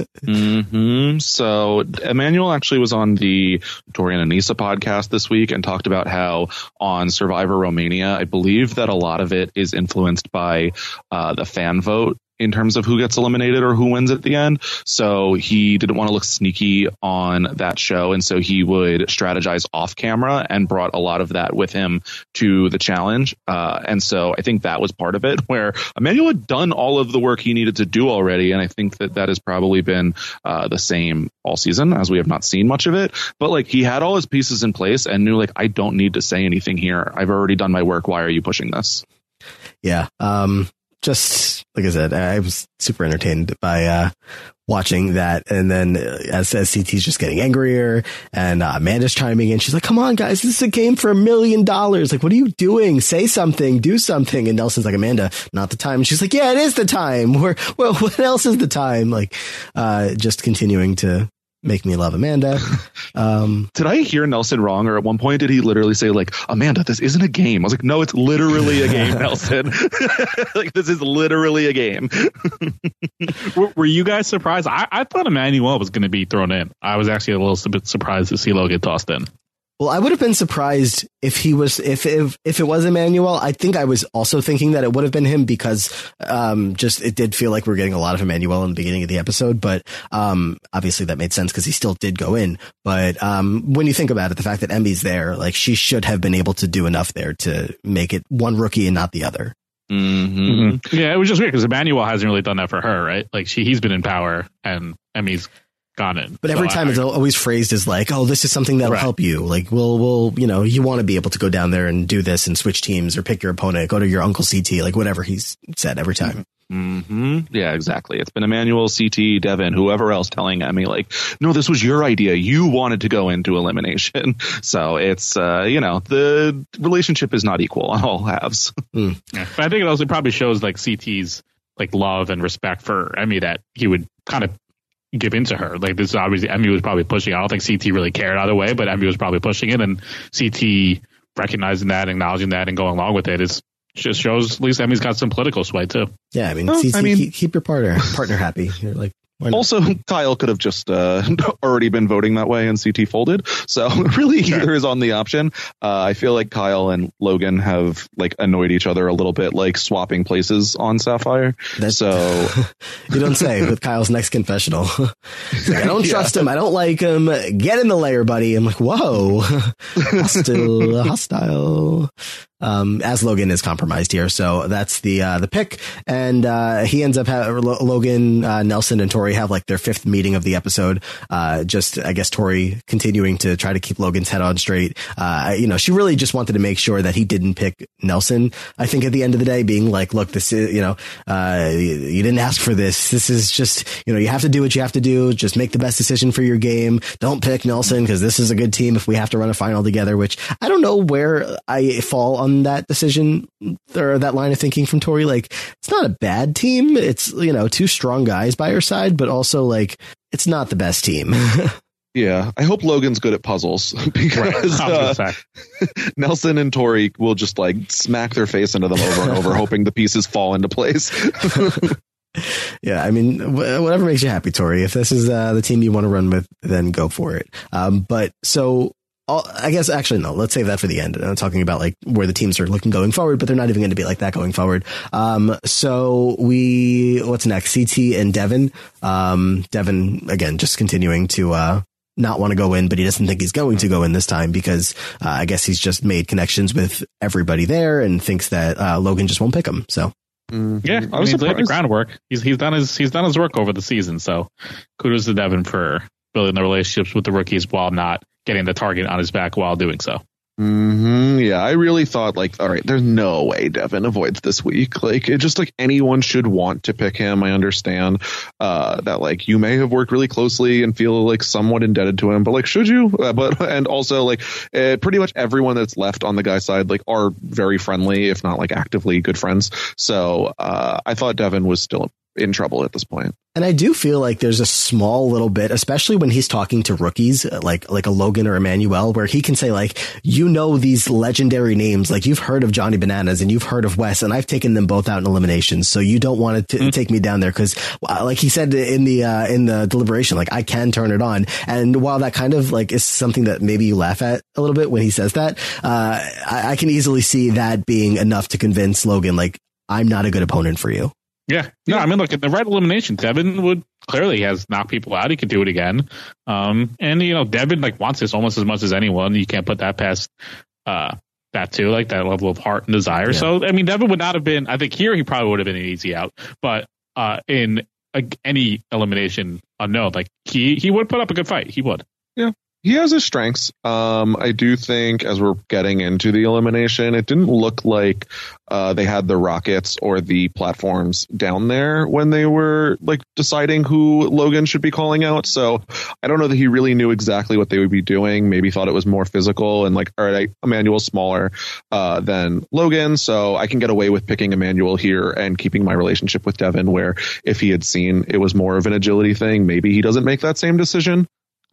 mm-hmm. So Emmanuel actually was on the Dorian and Anissa podcast this week and talked about how on Survivor Romania, I believe that a lot of it is influenced by uh, the fan vote in terms of who gets eliminated or who wins at the end. So he didn't want to look sneaky on that show. And so he would strategize off camera and brought a lot of that with him to the challenge. Uh, and so I think that was part of it where Emmanuel had done all of the work he needed to do already. And I think that that has probably been uh, the same all season as we have not seen much of it. But like he had all his pieces in place and knew like, I don't need to say anything here. I've already done my work. Why are you pushing this? Yeah. Um, Just like I said, I was super entertained by uh, watching that. And then uh, as, as C T's just getting angrier and uh, Amanda's chiming in, she's like, come on, guys, this is a game for a million dollars. Like, what are you doing? Say something, do something. And Nelson's like, Amanda, not the time. And she's like, yeah, it is the time. We're, well, what else is the time? Like, uh, just continuing to make me love Amanda. Um, did I hear Nelson wrong? Or at one point, did he literally say like, Amanda, this isn't a game? I was like, no, it's literally a game, Nelson. Like, this is literally a game. were, were you guys surprised? I, I thought Emmanuel was going to be thrown in. I was actually a little bit surprised to see Logan tossed in. Well, I would have been surprised if he was, if, if, if it was Emmanuel. I think I was also thinking that it would have been him because, um, just, it did feel like we were getting a lot of Emmanuel in the beginning of the episode, but, um, obviously that made sense because he still did go in. But, um, when you think about it, the fact that Emmy's there, like she should have been able to do enough there to make it one rookie and not the other. Mm-hmm. Mm-hmm. Yeah, it was just weird because Emmanuel hasn't really done that for her, right? Like she, he's been in power and Emmy's gone in. But every so time I, it's always phrased as like, oh, this is something that'll right. help you. Like, we'll, we'll, you know, you want to be able to go down there and do this and switch teams or pick your opponent, go to your Uncle C T, like whatever he's said every time. Mm-hmm. Yeah, exactly. It's been Emmanuel, C T, Devin, whoever else telling Emmy like, no, this was your idea. You wanted to go into elimination. So it's, uh, you know, the relationship is not equal on all halves. Mm. Yeah. But I think it also probably shows like C T's like love and respect for Emmy that he would kind of give into her. Like this is obviously Emmy was probably pushing. I don't think C T really cared either way, but Emmy was probably pushing it, and C T recognizing that, acknowledging that, and going along with it is just shows at least Emmy's got some political sway too. Yeah, I mean, well, C T, I mean keep, keep your partner partner happy. You're like. Also, Kyle could have just uh, already been voting that way and C T folded. So really sure. either is on the option. Uh, I feel like Kyle and Logan have like annoyed each other a little bit, like swapping places on Sapphire. That's, so you don't say with Kyle's next confessional. Like, I don't yeah. trust him. I don't like him. Get in the layer, buddy. I'm like, whoa, hostile, hostile. Um, as Logan is compromised here. So that's the, uh, the pick. And, uh, he ends up having Logan, uh, Nelson and Tori have like their fifth meeting of the episode. Uh, just, I guess Tori continuing to try to keep Logan's head on straight. Uh, you know, she really just wanted to make sure that he didn't pick Nelson. I think at the end of the day being like, look, this is, you know, uh, you didn't ask for this. This is just, you know, you have to do what you have to do. Just make the best decision for your game. Don't pick Nelson because this is a good team if we have to run a final together, which I don't know where I fall on that decision or that line of thinking from Tori. Like, it's not a bad team. It's, you know, two strong guys by her side, but also like it's not the best team. Yeah, I hope Logan's good at puzzles because uh, Nelson and Tori will just like smack their face into them over and over, hoping the pieces fall into place. Yeah, I mean, whatever makes you happy, Tori. If this is uh, the team you want to run with, then go for it. Um, but so I'll, I guess actually, no, let's save that for the end. I'm talking about like where the teams are looking going forward, but they're not even going to be like that going forward. Um, so we, what's next? C T and Devin. Um, Devin, again, just continuing to, uh, not want to go in, but he doesn't think he's going to go in this time because, uh, I guess he's just made connections with everybody there and thinks that, uh, Logan just won't pick him. So. Mm-hmm. Yeah, I, I mean, he's laid the groundwork. He's, he's done his, he's done his work over the season. So kudos to Devin for building the relationships with the rookies while not getting the target on his back while doing so. Mm-hmm. Yeah, I really thought like, all right, there's no way Devin avoids this week. Like, it just like anyone should want to pick him. I understand uh, that like you may have worked really closely and feel like somewhat indebted to him, but like, should you? Uh, but and also like uh, pretty much everyone that's left on the guy's side like are very friendly, if not like actively good friends. So uh, I thought Devin was still in trouble at this point. And I do feel like there's a small little bit, especially when he's talking to rookies like like a Logan or Emmanuel, where he can say like, you know, these legendary names, like you've heard of Johnny Bananas and you've heard of Wes, and I've taken them both out in eliminations. So you don't want to mm-hmm. take me down there because, uh, like he said in the uh, in the deliberation, like I can turn it on. And while that kind of like is something that maybe you laugh at a little bit when he says that, uh, I, I can easily see that being enough to convince Logan, like, I'm not a good opponent for you. Yeah. No, I mean, look, at the right elimination, Devin would clearly has knocked people out. He could do it again. Um, and, you know, Devin, like, wants this almost as much as anyone. You can't put that past uh, that, too, like that level of heart and desire. Yeah. So, I mean, Devin would not have been, I think here he probably would have been an easy out. But uh, in uh, any elimination unknown, like, he, he would put up a good fight. He would. Yeah. He has his strengths. Um, I do think as we're getting into the elimination, it didn't look like uh, they had the rockets or the platforms down there when they were like deciding who Logan should be calling out. So I don't know that he really knew exactly what they would be doing. Maybe thought it was more physical and like, all right, Emmanuel's smaller uh, than Logan, so I can get away with picking Emmanuel here and keeping my relationship with Devin, where if he had seen it was more of an agility thing, maybe he doesn't make that same decision.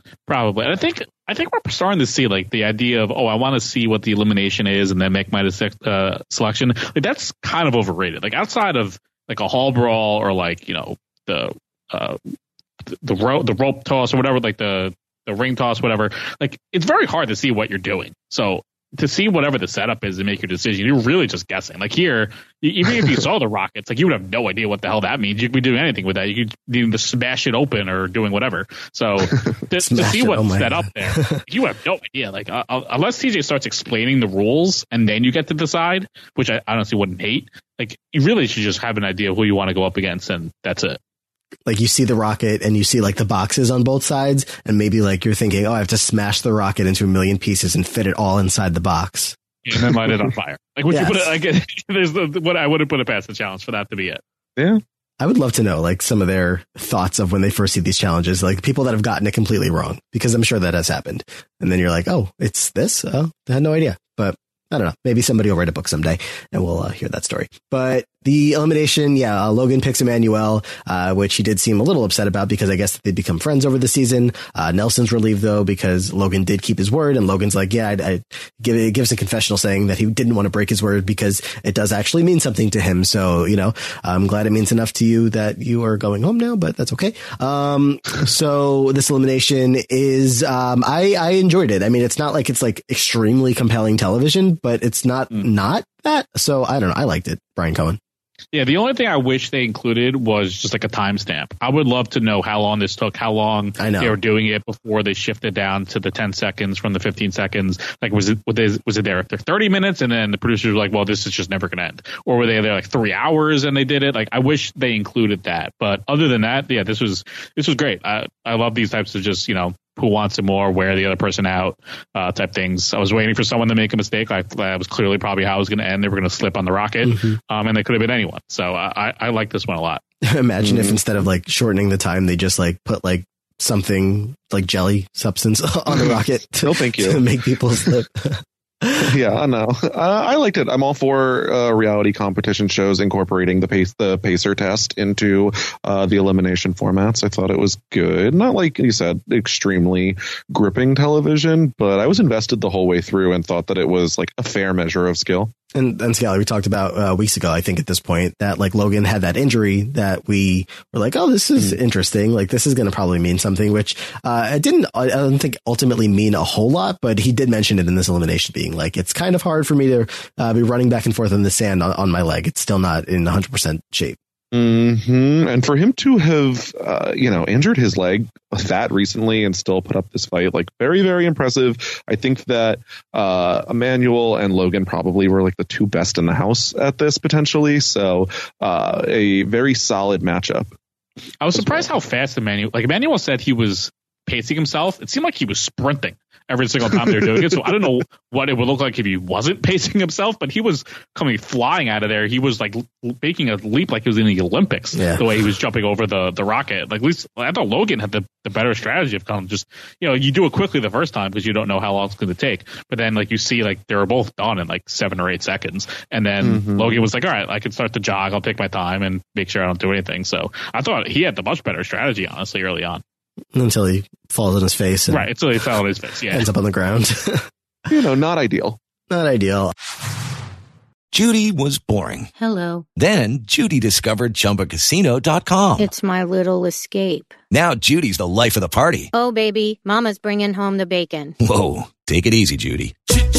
Probably. And I think I think we're starting to see like the idea of, oh, I want to see what the elimination is and then make my uh, selection. Like that's kind of overrated. Like outside of like a hall brawl or like, you know, the uh, the, the, ro- the rope toss or whatever, like the, the ring toss, whatever, like it's very hard to see what you're doing. So to see whatever the setup is and make your decision, you're really just guessing. Like here, even if you saw the rockets, like you would have no idea what the hell that means. You could be doing anything with that. You could need to smash it open or doing whatever. So to, to see what's oh set God. up there, you have no idea. Like uh, unless T J starts explaining the rules and then you get to decide, which I honestly wouldn't hate. Like you really should just have an idea of who you want to go up against, and that's it. Like you see the rocket and you see like the boxes on both sides, and maybe like you're thinking, oh, I have to smash the rocket into a million pieces and fit it all inside the box. Yeah, and then light it on fire. Like would yes. you put it like there's the what I wouldn't put it past the challenge for that to be it. Yeah. I would love to know like some of their thoughts of when they first see these challenges, like people that have gotten it completely wrong, because I'm sure that has happened. And then you're like, oh, it's this? Oh, I had no idea. But I don't know. Maybe somebody will write a book someday and we'll uh, hear that story. But the elimination, yeah, uh, Logan picks Emmanuel, uh, which he did seem a little upset about because I guess they'd become friends over the season. Uh, Nelson's relieved though, because Logan did keep his word, and Logan's like, yeah, I, I give it gives a confessional saying that he didn't want to break his word because it does actually mean something to him. So, you know, I'm glad it means enough to you that you are going home now, but that's okay. Um, so this elimination is, um, I, I enjoyed it. I mean, it's not like it's like extremely compelling television, but it's not, mm. not that. So I don't know. I liked it. Brian Cohen. Yeah, the only thing I wish they included was just like a timestamp. I would love to know how long this took, how long I know. they were doing it before they shifted down to the ten seconds from the fifteen seconds. Like, was it was it there after thirty minutes, and then the producers were like, well, this is just never going to end? Or were they there like three hours and they did it? Like, I wish they included that. But other than that, yeah, this was this was great. I, I love these types of just, you know, who wants it more, wear the other person out uh, type things. I was waiting for someone to make a mistake. I, that was clearly probably how it was going to end. They were going to slip on the rocket, mm-hmm. um, and they could have been anyone. So I, I like this one a lot. Imagine mm-hmm. if instead of like shortening the time, they just like put like something like jelly substance on the rocket to, no, thank you. to make people slip. Yeah, I know. Uh, I liked it. I'm all for uh, reality competition shows incorporating the pace, the pacer test into uh, the elimination formats. I thought it was good. Not like you said, extremely gripping television, but I was invested the whole way through and thought that it was like a fair measure of skill. And, and Scally, we talked about uh, weeks ago, I think at this point, that like Logan had that injury that we were like, oh, this is mm. interesting. Like this is going to probably mean something, which uh, it didn't, I don't think ultimately mean a whole lot, but he did mention it in this elimination being like, it's kind of hard for me to uh, be running back and forth in the sand on, on my leg. It's still not in one hundred percent shape. Mm-hmm. And for him to have, uh, you know, injured his leg that recently and still put up this fight, like very, very impressive. I think that uh, Emmanuel and Logan probably were like the two best in the house at this potentially. So uh, a very solid matchup. I was surprised well. how fast Emmanuel, like Emmanuel said he was pacing himself. It seemed like he was sprinting every single time they were doing it. So I don't know what it would look like if he wasn't pacing himself, but he was coming flying out of there. He was like making a leap like he was in the Olympics, yeah. the way he was jumping over the, the rocket. Like at least I thought Logan had the, the better strategy of kind of just, you know, you do it quickly the first time because you don't know how long it's going to take. But then like you see like they were both done in like seven or eight seconds. And then mm-hmm. Logan was like, all right, I can start to jog. I'll take my time and make sure I don't do anything. So I thought he had the much better strategy, honestly, early on. Until he falls on his face. And right, until he fell on his face, yeah. Ends up on the ground. You know, not ideal. Not ideal. Judy was boring. Hello. Then Judy discovered Chumba Casino dot com. It's my little escape. Now Judy's the life of the party. Oh, baby, mama's bringing home the bacon. Whoa, take it easy, Judy.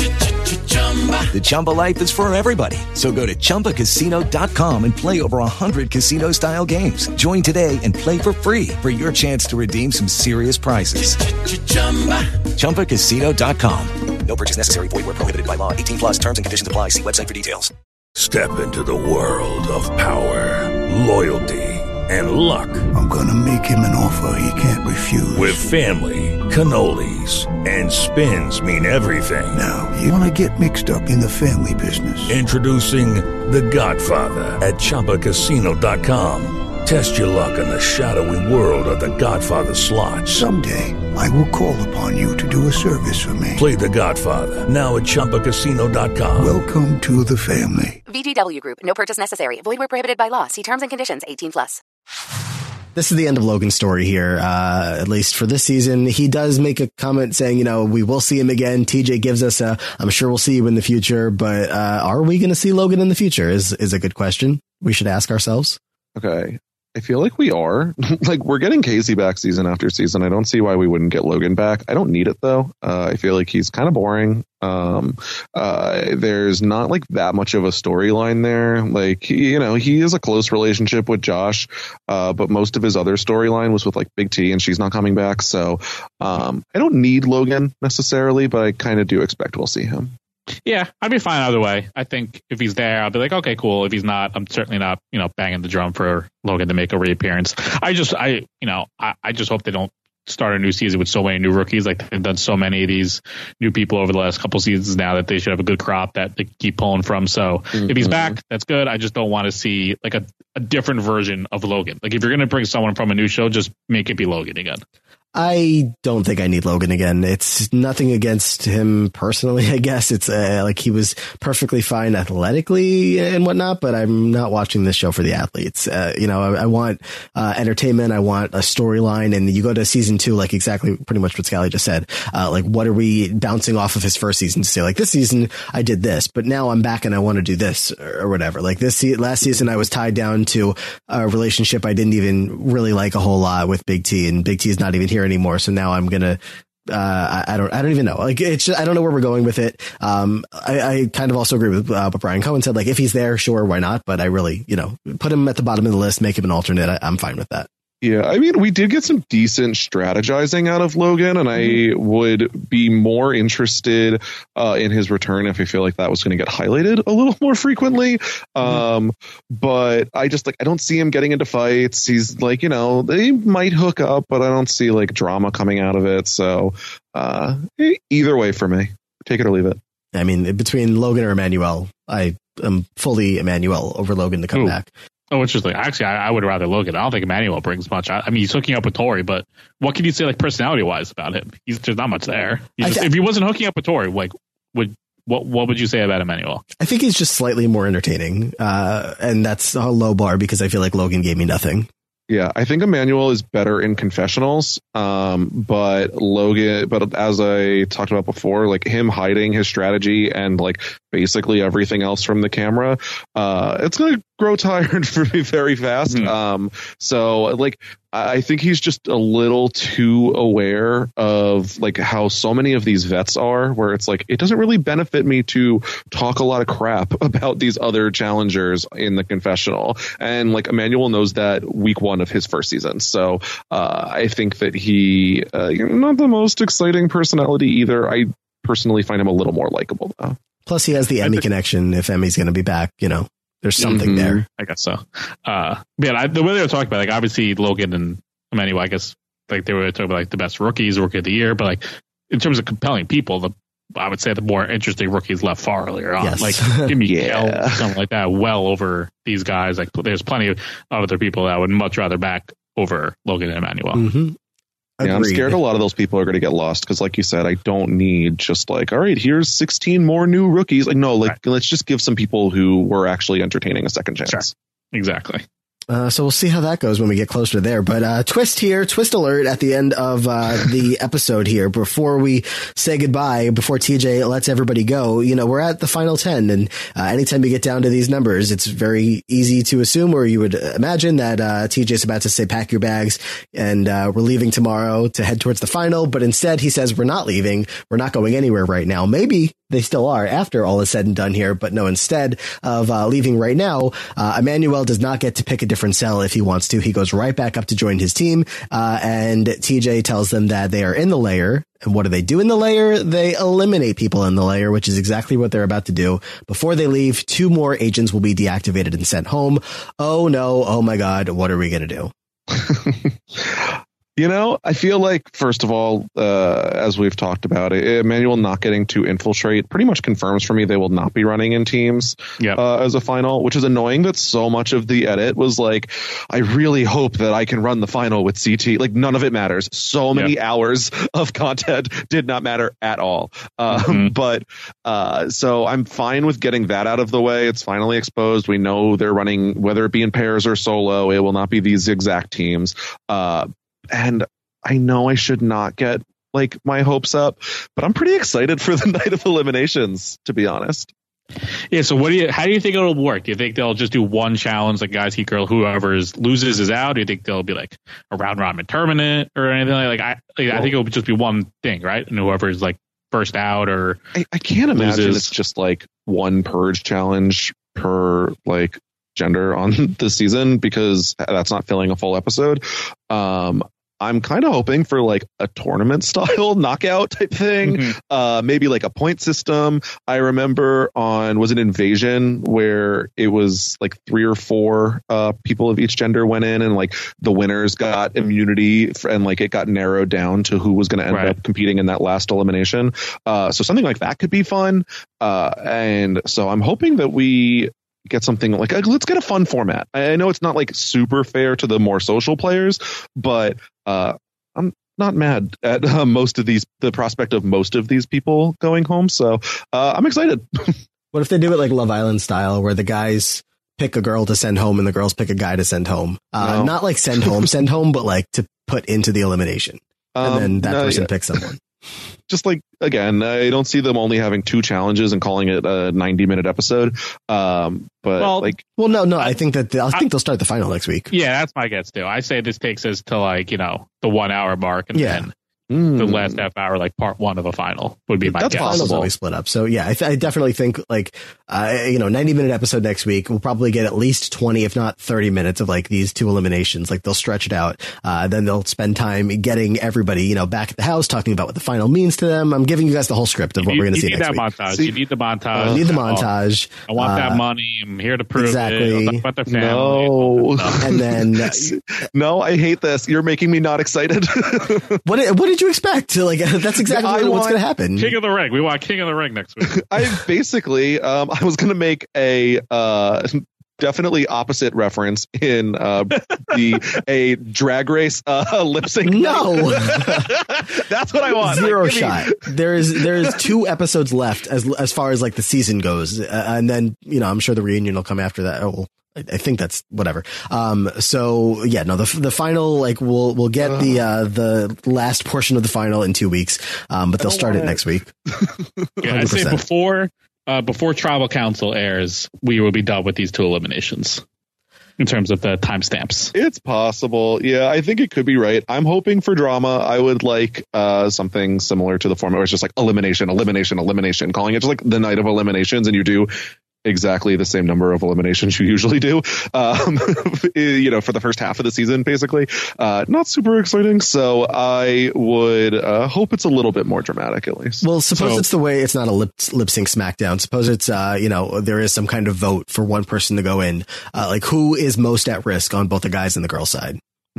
The Chumba life is for everybody. So go to Chumba Casino dot com and play over one hundred casino-style games. Join today and play for free for your chance to redeem some serious prizes. Chumba Casino dot com. No purchase necessary. Void where prohibited by law. eighteen plus terms and conditions apply. See website for details. Step into the world of power, loyalty, and luck. I'm going to make him an offer he can't refuse. With family, cannolis, and spins mean everything. Now, you want to get mixed up in the family business. Introducing The Godfather at Chumba Casino dot com. Test your luck in the shadowy world of The Godfather slot. Someday, I will call upon you to do a service for me. Play The Godfather, now at Chumba Casino dot com. Welcome to the family. V G W Group. No purchase necessary. Void where prohibited by law. See terms and conditions. eighteen plus. this is the end of Logan's story here, uh, at least for this season. He does make a comment saying, you know, we will see him again. T J gives us a, I'm sure we'll see you in the future, but uh, are we going to see Logan in the future is, is a good question we should ask ourselves. Okay. I feel like we are. Like, we're getting Casey back season after season. I don't see why we wouldn't get Logan back. I don't need it, though. Uh, I feel like he's kind of boring. Um, uh, there's not like that much of a storyline there. Like, you know, he has a close relationship with Josh, uh, but most of his other storyline was with like Big T, and she's not coming back. So um, I don't need Logan necessarily, but I kind of do expect we'll see him. Yeah, I'd be fine either way. I think if he's there, I'll be like, okay, cool. If he's not, I'm certainly not, you know, banging the drum for Logan to make a reappearance. I just, I, you know, I, I just hope they don't start a new season with so many new rookies. Like, they've done so many of these new people over the last couple seasons now that they should have a good crop that they keep pulling from. So mm-hmm. if he's back, that's good. I just don't want to see like a, a different version of Logan. Like, if you're going to bring someone from a new show, just make it be Logan again. I don't think I need Logan again. It's nothing against him personally, I guess. It's uh, like he was perfectly fine athletically and whatnot, but I'm not watching this show for the athletes. Uh, you know, I, I want uh, entertainment. I want a storyline. And you go to season two, like exactly pretty much what Scally just said. Uh, like, what are we bouncing off of his first season to say, like, this season I did this, but now I'm back and I want to do this or, or whatever. Like, this se- last season I was tied down to a relationship I didn't even really like a whole lot with Big T, and Big T is not even here anymore. So now I'm going to, uh, I, I don't, I don't even know. Like, it's just, I don't know where we're going with it. Um, I, I kind of also agree with uh, what Brian Cohen said. Like, if he's there, sure, why not? But I really, you know, put him at the bottom of the list, make him an alternate. I, I'm fine with that. Yeah, I mean, we did get some decent strategizing out of Logan, and I would be more interested uh, in his return if I feel like that was going to get highlighted a little more frequently. Um, but I just like I don't see him getting into fights. He's like, you know, they might hook up, but I don't see like drama coming out of it. So uh, either way for me, take it or leave it. I mean, between Logan or Emmanuel, I am fully Emmanuel over Logan to come Ooh. back. Oh, interesting. Actually, I, I would rather Logan. I don't think Emmanuel brings much. I, I mean, he's hooking up with Tori, but what can you say, like, personality-wise about him? He's, there's not much there. He's just, th- if he wasn't hooking up with Tori, like, would what what would you say about Emmanuel? I think he's just slightly more entertaining, uh, and that's a low bar because I feel like Logan gave me nothing. Yeah, I think Emmanuel is better in confessionals, um, but Logan, but as I talked about before, like him hiding his strategy and like basically everything else from the camera, uh, it's going to grow tired for me very fast. Mm-hmm. Um, so like, I think he's just a little too aware of like how so many of these vets are, where it's like, it doesn't really benefit me to talk a lot of crap about these other challengers in the confessional. And like Emmanuel knows that week one of his first season. So uh, I think that he, uh, not the most exciting personality either. I personally find him a little more likable though. Plus he has the Emmy connection. If Emmy's going to be back, you know. There's something mm-hmm. there. I guess so. Uh, yeah, I, the way they were talking about, like, obviously Logan and Emmanuel, I guess, like, they were talking about, like, the best rookies, rookie of the year. But, like, in terms of compelling people, the I would say the more interesting rookies left far earlier on. Yes. Like, Jimmy yeah. Gale, something like that, well over these guys. Like, there's plenty of other people that I would much rather back over Logan and Emmanuel. Mm-hmm. Yeah, I'm scared a lot of those people are going to get lost because, like you said, I don't need just like, all right, here's sixteen more new rookies. Like, no, like right. let's just give some people who were actually entertaining a second chance. Sure. Exactly. Uh, so we'll see how that goes when we get closer there. But uh, twist here, twist alert at the end of uh, the episode here. Before we say goodbye, before T J lets everybody go, you know, we're at the final ten. And uh, anytime you get down to these numbers, it's very easy to assume, or you would imagine that uh, T J's about to say, pack your bags and uh, we're leaving tomorrow to head towards the final. But instead, he says, we're not leaving. We're not going anywhere right now. Maybe they still are after all is said and done here. But no, instead of uh, leaving right now, uh, Emmanuel does not get to pick a different cell if he wants to. He goes right back up to join his team. Uh, and T J tells them that they are in the lair. And what do they do in the lair? They eliminate people in the lair, which is exactly what they're about to do. Before they leave, two more agents will be deactivated and sent home. Oh no. Oh my God. What are we going to do? You know, I feel like, first of all, uh, as we've talked about it, Emmanuel not getting to infiltrate pretty much confirms for me they will not be running in teams yep. uh, as a final, which is annoying that so much of the edit was like, I really hope that I can run the final with C T. Like, none of it matters. So many yep. hours of content did not matter at all. Um, mm-hmm. But uh, so I'm fine with getting that out of the way. It's finally exposed. We know they're running, whether it be in pairs or solo, it will not be these exact teams. Uh, And I know I should not get like my hopes up, but I'm pretty excited for the night of eliminations, to be honest. Yeah. So what do you, how do you think it'll work? Do you think they'll just do one challenge, like guys, he girl, whoever is, loses is out? Do you think they'll be like a round robin tournament or anything like, like I, like, well, I think it'll just be one thing, right? And whoever is like first out or I, I can't loses. imagine it's just like one purge challenge per like gender on the season, because that's not filling a full episode. Um, I'm kind of hoping for like a tournament style knockout type thing. Mm-hmm. Uh, maybe like a point system. I remember on, was it Invasion, where it was like three or four uh, people of each gender went in and like the winners got immunity and like it got narrowed down to who was going to end right. up competing in that last elimination. Uh, so something like that could be fun. Uh, and so I'm hoping that we get something like, let's get a fun format. I know it's not like super fair to the more social players, but uh, I'm not mad at uh, most of these, the prospect of most of these people going home. So uh, I'm excited. What if they do it like Love Island style, where the guys pick a girl to send home and the girls pick a guy to send home? Uh, no. Not like send home, send home, but like to put into the elimination. And um, then that no, person yeah. picks someone. Just like, again, I don't see them only having two challenges and calling it a ninety minute episode. Um, but well, like, well, no, no, I think that I think I, they'll start the final next week. Yeah, that's my guess too. I say this takes us to like, you know, the one hour mark, and yeah. then mm. the last half hour, like part one of a final would be my that's guess. That's possible. Split up. So yeah, I, th- I definitely think like, uh, you know, ninety minute episode next week. We'll probably get at least twenty, if not thirty minutes of like these two eliminations. Like they'll stretch it out. Uh, then they'll spend time getting everybody, you know, back at the house, talking about what the final means to them. I'm giving you guys the whole script of what you, we're going to see next that week. Montage. See, you need the montage. You need the montage. I want uh, that money. I'm here to prove exactly. it. About their family. No. And then, no, I hate this. You're making me not excited. what did, what did you expect? Like, that's exactly I what's want going to happen. King of the Ring. We want King of the Ring next week. I basically, um, I was going to make a uh, definitely opposite reference in uh, the a Drag Race uh, lip sync. No, that's what I want. Zero like, shot. There's there's two episodes left as as far as like the season goes, uh, and then you know I'm sure the reunion will come after that. Oh, well, I, I think that's whatever. Um, so yeah, no, the the final, like we'll we'll get the uh, the last portion of the final in two weeks, um, but they'll start it next week. Yeah, I'd say before uh, before Tribal Council airs, we will be done with these two eliminations in terms of the timestamps. It's possible. Yeah, I think it could be right. I'm hoping for drama. I would like uh, something similar to the format where it's just like elimination, elimination, elimination, calling it just like the night of eliminations, and you do exactly the same number of eliminations you usually do, um, you know, for the first half of the season, basically. Uh, not super exciting. So I would uh, hope it's a little bit more dramatic, at least. Well, suppose so, it's the way it's not a lip, lip sync smackdown. Suppose it's, uh, you know, there is some kind of vote for one person to go in. Uh, like who is most at risk on both the guys and the girl side?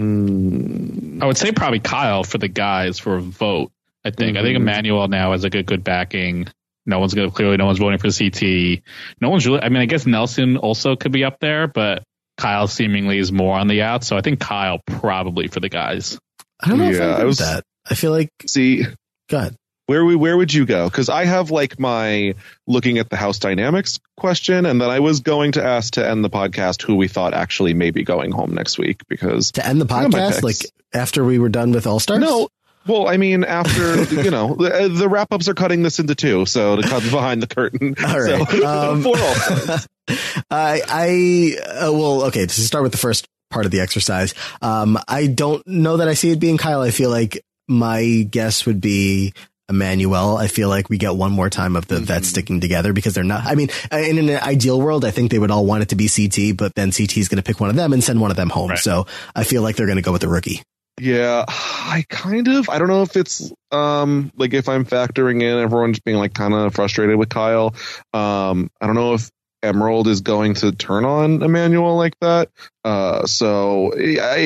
Mm. I would say probably Kyle for the guys for a vote. I think. Mm-hmm. I think Emmanuel now has a good, good backing. No one's going to clearly. No one's voting for C T. No one's really. I mean, I guess Nelson also could be up there, but Kyle seemingly is more on the out. So I think Kyle probably for the guys. I don't know yeah, if I agree I was, with that. I feel like. See, go ahead. Where we where would you go? Because I have like my looking at the house dynamics question, and then I was going to ask to end the podcast who we thought actually may be going home next week. Because to end the podcast, like after we were done with All Stars. No. Well, I mean, after, you know, the, the wrap-ups are cutting this into two, so to cut behind the curtain. All right. So, um, four all I, I uh, well, okay, to start with the first part of the exercise, um, I don't know that I see it being Kyle. I feel like my guess would be Emmanuel. I feel like we get one more time of the mm-hmm. vets sticking together because they're not, I mean, in an ideal world, I think they would all want it to be C T, but then C T is going to pick one of them and send one of them home. Right. So I feel like they're going to go with the rookie. Yeah, I kind of, I don't know if it's, um, like if I'm factoring in everyone just being like kind of frustrated with Kyle. Um, I don't know if Emerald is going to turn on Emmanuel like that. Uh, so I,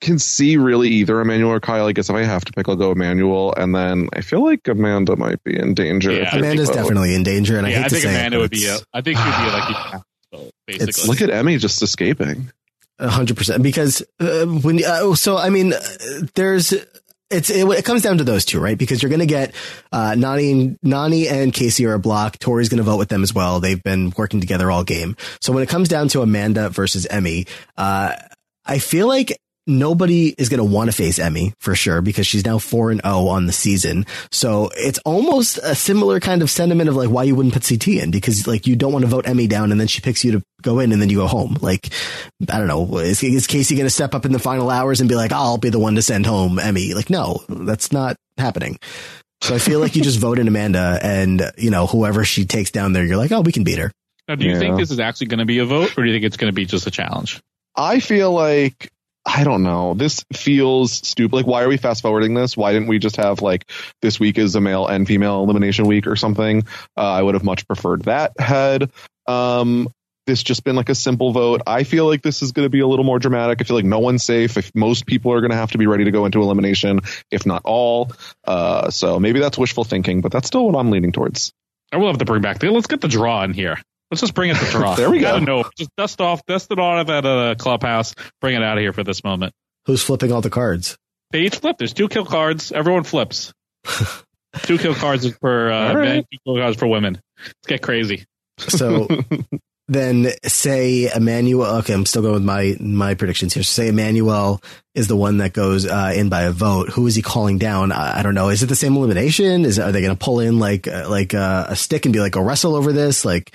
can see really either Emmanuel or Kyle. I guess if I have to pick, I'll go Emmanuel, and then I feel like Amanda might be in danger. Yeah, Amanda's definitely in danger, and I yeah, hate I to think say Amanda it, would be. A, I think she'd be like a, basically. Look at Emmy just escaping. A hundred percent, because uh, when uh, so I mean, uh, there's it's it, it comes down to those two, right? Because you're going to get uh, Nany and Nany and Casey are a block. Tori's going to vote with them as well. They've been working together all game. So when it comes down to Amanda versus Emmy, uh, I feel like nobody is going to want to face Emmy for sure, because she's now four and oh on the season. So it's almost a similar kind of sentiment of like why you wouldn't put C T in, because like you don't want to vote Emmy down and then she picks you to go in and then you go home. Like, I don't know. Is, is Casey going to step up in the final hours and be like, oh, I'll be the one to send home Emmy? Like, no, that's not happening. So I feel like you just vote in Amanda, and you know, whoever she takes down there, you're like, oh, we can beat her. Now, do you Yeah. think this is actually going to be a vote, or do you think it's going to be just a challenge? I feel like, I don't know. This feels stupid. Like, why are we fast forwarding this? Why didn't we just have like this week is a male and female elimination week or something? Uh, I would have much preferred that had um, this just been like a simple vote. I feel like this is going to be a little more dramatic. I feel like no one's safe. If most people are going to have to be ready to go into elimination, if not all. Uh, so maybe that's wishful thinking, but that's still what I'm leaning towards. I will have to bring back. Let's get the draw in here. Let's just bring it to draw. There we go. No, just dust off, dust it on at that uh, clubhouse. Bring it out of here for this moment. Who's flipping all the cards? They each flip. There's two kill cards. Everyone flips. two kill cards for uh, right. men, two kill cards for women. Let's get crazy. So then say Emmanuel. Okay, I'm still going with my my predictions here. So say Emmanuel is the one that goes uh, in by a vote. Who is he calling down? I, I don't know. Is it the same elimination? Is are they going to pull in like uh, like uh, a stick and be like, go wrestle over this? Like,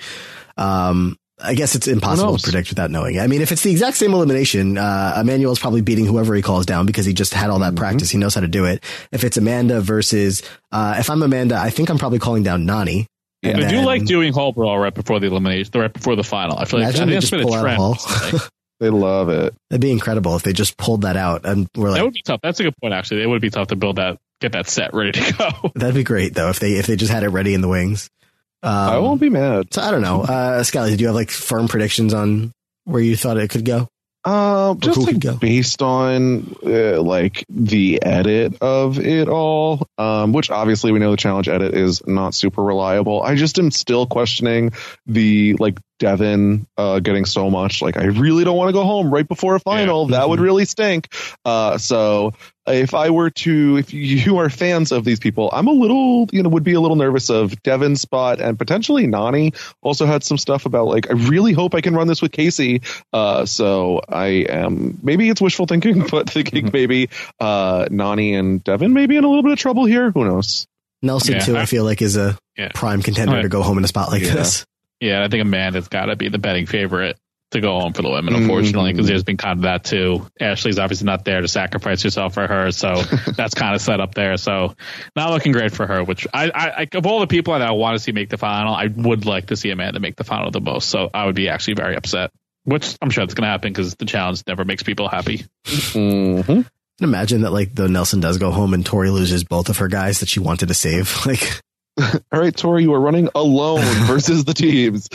um, I guess it's impossible to predict without knowing. I mean, if it's the exact same elimination, uh, Emmanuel's probably beating whoever he calls down because he just had all that mm-hmm. practice. He knows how to do it. If it's Amanda versus, uh, if I'm Amanda, I think I'm probably calling down Nany. Yeah, I do like doing Hall Brawl right before the elimination, right before the final. I feel like I think it's been a trend. They love it. That'd be incredible if they just pulled that out. And we're like, that would be tough. That's a good point, actually. It would be tough to build that, get that set ready to go. That'd be great, though, if they if they just had it ready in the wings. Um, I won't be mad. So I don't know. Uh, Scally, did you have like firm predictions on where you thought it could go? Uh, just like go? based on uh, like the edit of it all, um, which obviously we know the challenge edit is not super reliable. I just am still questioning the like Devin uh, getting so much. Like, I really don't want to go home right before a final. Yeah. That mm-hmm. would really stink. Uh, so if I were to, if you are fans of these people, I'm a little, you know, would be a little nervous of Devin's spot, and potentially Nany also had some stuff about like, I really hope I can run this with Casey. Uh, so I am, maybe it's wishful thinking, but thinking mm-hmm. maybe uh, Nany and Devin may be in a little bit of trouble here. Who knows? Nelson yeah. too, I feel like is a yeah. prime contender right. to go home in a spot like yeah. this. Yeah, I think Amanda's got to be the betting favorite to go home for the women, unfortunately, because mm-hmm. there's been kind of that too. Ashley's obviously not there to sacrifice herself for her, so that's kind of set up there. So not looking great for her, which I, I, of all the people that I want to see make the final, I would like to see Amanda make the final the most. So I would be actually very upset, which I'm sure it's going to happen because the challenge never makes people happy. Mm-hmm. Imagine that like the Nelson does go home and Tori loses both of her guys that she wanted to save. Like, all right, Tori, you are running alone versus the teams.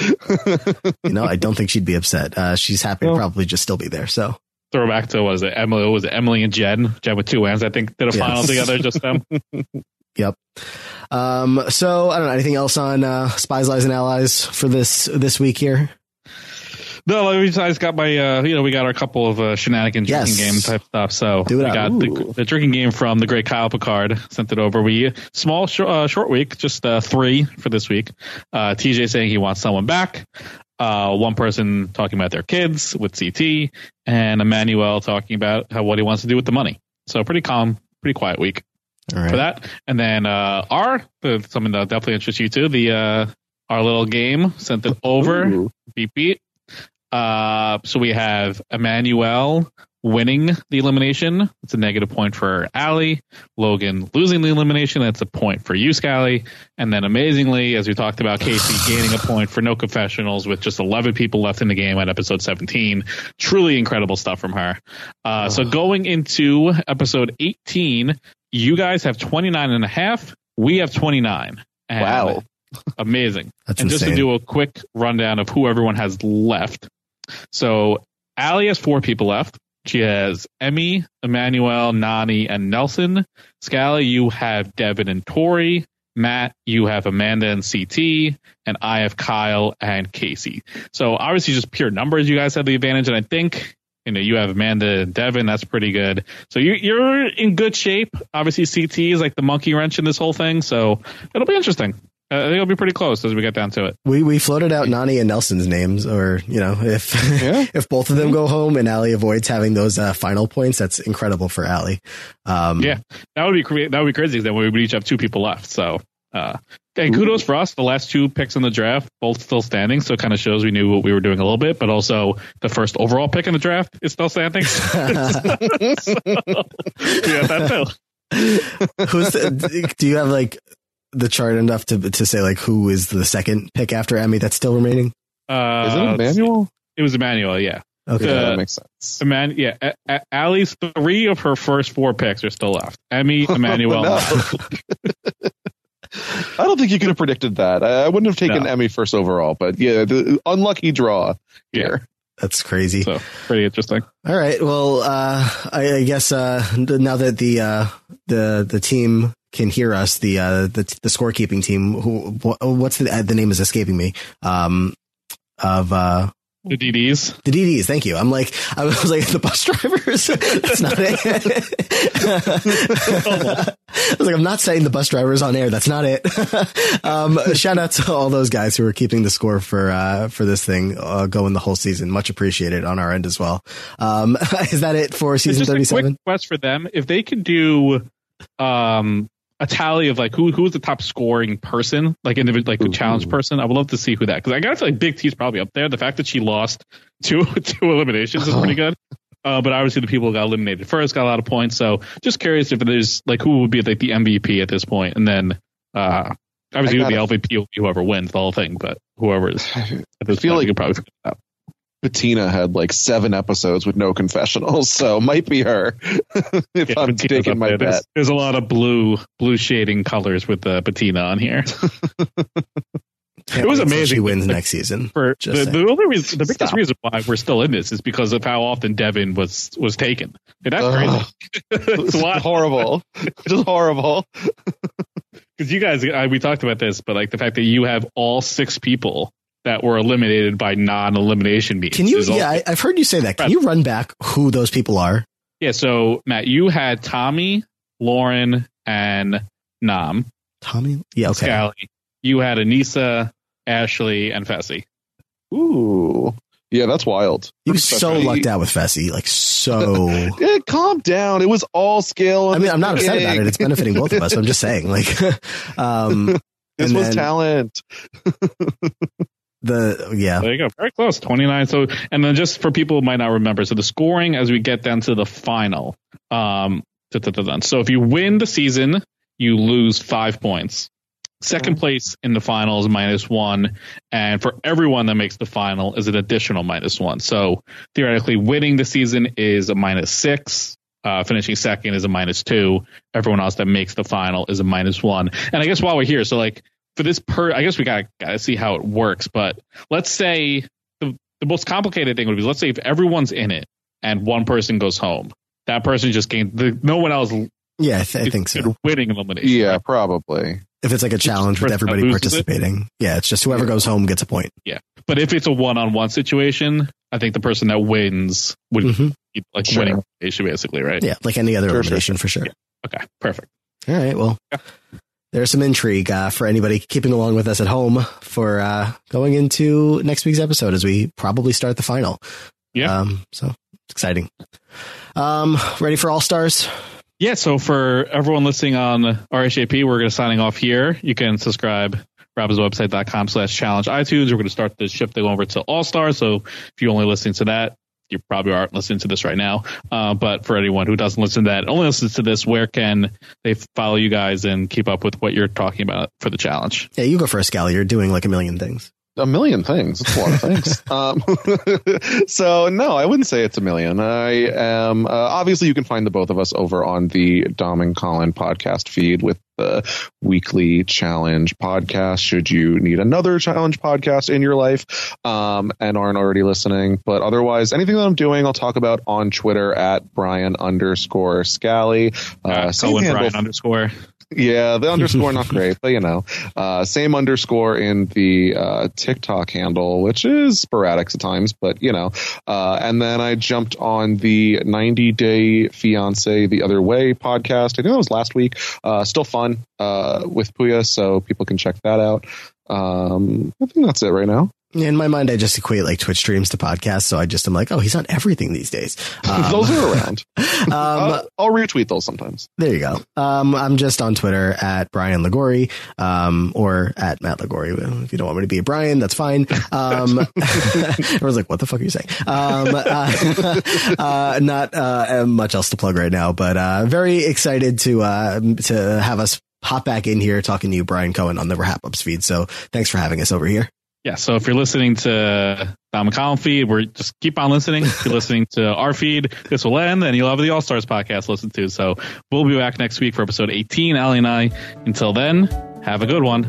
You know, I don't think she'd be upset. Uh, she's happy no. to probably just still be there. So throw back to, what is it, Emily, was it Emily and Jen? Jen with two N's, I think, did a yes. final together, just them. Yep. Um, so I don't know, anything else on uh, Spies, Lies, and Allies for this this week here? No, I just got my, uh, you know, we got our couple of uh, shenanigans drinking yes. game type stuff. So we got the, the drinking game from the great Kyle Picard, sent it over. We small, sh- uh, short week, just uh, three for this week. Uh, T J saying he wants someone back. Uh, one person talking about their kids with C T, and Emmanuel talking about how what he wants to do with the money. So pretty calm, pretty quiet week All right. for that. And then uh, our, the, something that definitely interests you too, the uh, our little game, sent it over. Ooh. Beat beat. Uh, so we have Emmanuel winning the elimination. It's a negative point for Allie. Logan losing the elimination. That's a point for you, Scally. And then amazingly, as we talked about, Casey gaining a point for no confessionals with just eleven people left in the game at episode seventeen. Truly incredible stuff from her. Uh, oh. So going into episode eighteen, you guys have twenty-nine and a half. We have twenty-nine. And wow. Amazing. That's and insane. Just to do a quick rundown of who everyone has left. So Allie has four people left. She has Emmy, Emmanuel, Nany, and Nelson. Scally, you have Devin and Tori. Matt, you have Amanda and C T, and I have Kyle and Casey. So obviously just pure numbers, you guys have the advantage, and I think you know you have Amanda and Devin. That's pretty good. So you, you're in good shape. Obviously C T is like the monkey wrench in this whole thing, so it'll be interesting. Uh, I think it'll be pretty close as we get down to it. We we floated out Nany and Nelson's names, or you know, if yeah. if both of them go home and Allie avoids having those uh, final points, that's incredible for Allie. Um, yeah, that would be cra- that would be crazy. Then we would each have two people left. So, uh, and kudos for us. The last two picks in the draft, both still standing. So it kind of shows we knew what we were doing a little bit. But also, the first overall pick in the draft is still standing. so, yeah, that too. Who's the, do you have like the chart enough to to say like who is the second pick after Emmy that's still remaining? Uh, is it Emmanuel? It was Emmanuel, yeah. Okay, the, yeah, that makes sense. Eman- yeah, a- a- Allie's three of her first four picks are still left. Emmy, Emmanuel. No. I don't think you could have predicted that. I, I wouldn't have taken no. Emmy first overall, but yeah, the unlucky draw here. Yeah. That's crazy. So pretty interesting. All right. Well, uh, I, I guess uh, now that the uh, the the team can hear us, the uh, the the scorekeeping team, who what's the the name is escaping me, um, of uh, the D Ds. The D Ds. Thank you. I'm like I was like the bus drivers. That's not it. I was like, I'm not saying the bus drivers on air. That's not it. um, shout out to all those guys who are keeping the score for uh, for this thing uh, going the whole season. Much appreciated on our end as well. Um, is that it for season thirty-seven? Quick quest for them. If they could do um, a tally of like who who's the top scoring person, like individual, like a challenge person, I would love to see who that. Because I gotta feel like Big T's probably up there. The fact that she lost two two eliminations is pretty good. Uh, but obviously the people who got eliminated first got a lot of points. So just curious if there's like who would be like the M V P at this point, and then uh, obviously the L V P will be whoever wins the whole thing. But whoever is, at this I feel point, like you could probably figure it out. Bettina had like seven episodes with no confessionals, so might be her. if Yeah, I'm Bettina's taking up my there. bet, There's, there's a lot of blue blue shading colors with the uh, Bettina on here. Can't it was wait till amazing. she wins next season. For the, the only reason, the biggest Stop. reason why we're still in this is because of how often Devin was was taken. And that's crazy. it's It's wild. horrible. Just horrible. Because you guys, I, we talked about this, but like the fact that you have all six people that were eliminated by non-elimination means. Can you? is all- Yeah, I, I've heard you say that. Can you run back who those people are? Yeah. So Matt, you had Tommy, Lauren, and Nam. Tommy. Yeah. Okay. Scally. You had Anissa, Ashley, and Fessy. Ooh, yeah, that's wild. You so lucked out with Fessy, like so. Yeah, calm down. It was all skill. I mean, I'm not upset about it. It's benefiting both of us. I'm just saying, like, um, this and was then talent. The yeah, There you go. Very close. twenty-nine. So, and then just for people who might not remember, so the scoring as we get down to the final. Um, da, da, da, da. So if you win the season, you lose five points. Second place in the final is minus one, and for everyone that makes the final is an additional minus one. So theoretically, winning the season is a minus six. Uh, finishing second is a minus two. Everyone else that makes the final is a minus one. And I guess while we're here, so like for this per, I guess we gotta gotta see how it works. But let's say the the most complicated thing would be, let's say if everyone's in it and one person goes home, that person just gained the no one else. Yeah, I, th- I think so. Winning elimination. Yeah, probably. If it's like a challenge with everybody participating, yeah, it's just whoever goes home gets a point. Yeah, but if it's a one-on-one situation, I think the person that wins would mm-hmm. be like sure. winning elimination, basically, right? Yeah, like any other sure, elimination sure. for sure. Yeah. Okay, perfect. All right, well, yeah. There's some intrigue uh, for anybody keeping along with us at home for uh, going into next week's episode as we probably start the final. Yeah. Um, so it's exciting. Um, ready for All Stars? Yeah, so for everyone listening on R H A P, we're going to signing off here. You can subscribe, robbinswebsite.com slash challenge iTunes. We're going to start the shifting over to All Stars. So if you're only listening to that, you probably aren't listening to this right now. Uh, but for anyone who doesn't listen to that, only listens to this, where can they follow you guys and keep up with what you're talking about for the challenge? Yeah, you go first, Scally. You're doing like a million things. a million things. It's a lot of things. um, so no, I wouldn't say it's a million. I am uh, obviously you can find the both of us over on the Dom and Colin podcast feed with the weekly challenge podcast. Should you need another challenge podcast in your life um, and aren't already listening, but otherwise, anything that I'm doing, I'll talk about on Twitter at Brian underscore Scally. Uh, uh, Colin Brian underscore. Yeah, the underscore not great, but you know, uh, same underscore in the uh, TikTok handle, which is sporadic at times, but you know. Uh, and then I jumped on the ninety Day Fiance the Other Way podcast. I think that was last week. Uh, still fun uh, with Puya, so people can check that out. Um, I think that's it right now. In my mind, I just equate like Twitch streams to podcasts, so I just am like, oh, he's on everything these days. Um, those are around. um, uh, I'll retweet those sometimes. There you go. Um, I'm just on Twitter at Brian Ligori, um, or at Matt Ligori. If you don't want me to be a Brian, that's fine. Um, everyone's like, what the fuck are you saying? Um, uh, uh, not uh, much else to plug right now, but uh, very excited to uh, to have us hop back in here talking to you, Brian Cohen, on the Wrap Ups feed. So thanks for having us over here. Yeah, so if you're listening to Dom and Colin feed, we're just keep on listening. If you're listening to our feed, this will end, and you'll have the All Stars podcast to listen to. So we'll be back next week for episode eighteen, Allie and I. Until then, have a good one.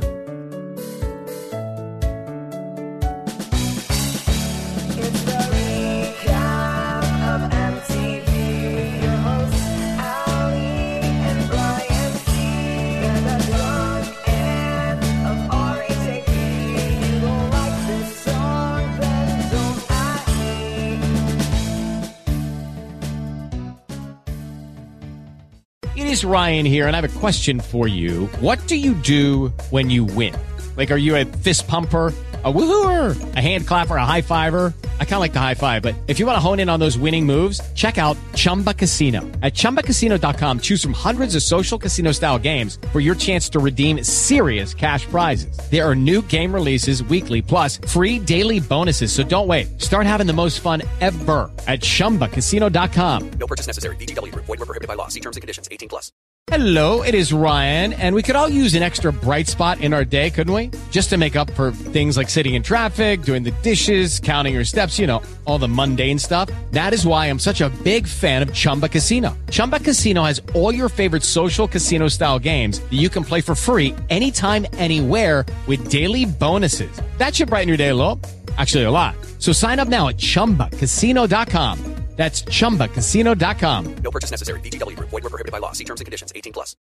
It is Ryan here, and I have a question for you. What do you do when you win? Like, are you a fist pumper, a woohooer, a hand clapper, a high fiver? I kind of like the high five, but if you want to hone in on those winning moves, check out Chumba Casino. At Chumba Casino dot com, choose from hundreds of social casino-style games for your chance to redeem serious cash prizes. There are new game releases weekly, plus free daily bonuses. So don't wait. Start having the most fun ever at Chumba Casino dot com. No purchase necessary. V G W. Void where prohibited by law. See terms and conditions. eighteen plus. Hello, it is Ryan, and we could all use an extra bright spot in our day, couldn't we? Just to make up for things like sitting in traffic, doing the dishes, counting your steps, you know, all the mundane stuff. That is why I'm such a big fan of Chumba Casino. Chumba Casino has all your favorite social casino-style games that you can play for free anytime, anywhere with daily bonuses. That should brighten your day a little. Actually, a lot. So sign up now at Chumba Casino dot com. That's Chumba Casino dot com. No purchase necessary. V G W. Void where prohibited by law. See terms and conditions. eighteen plus.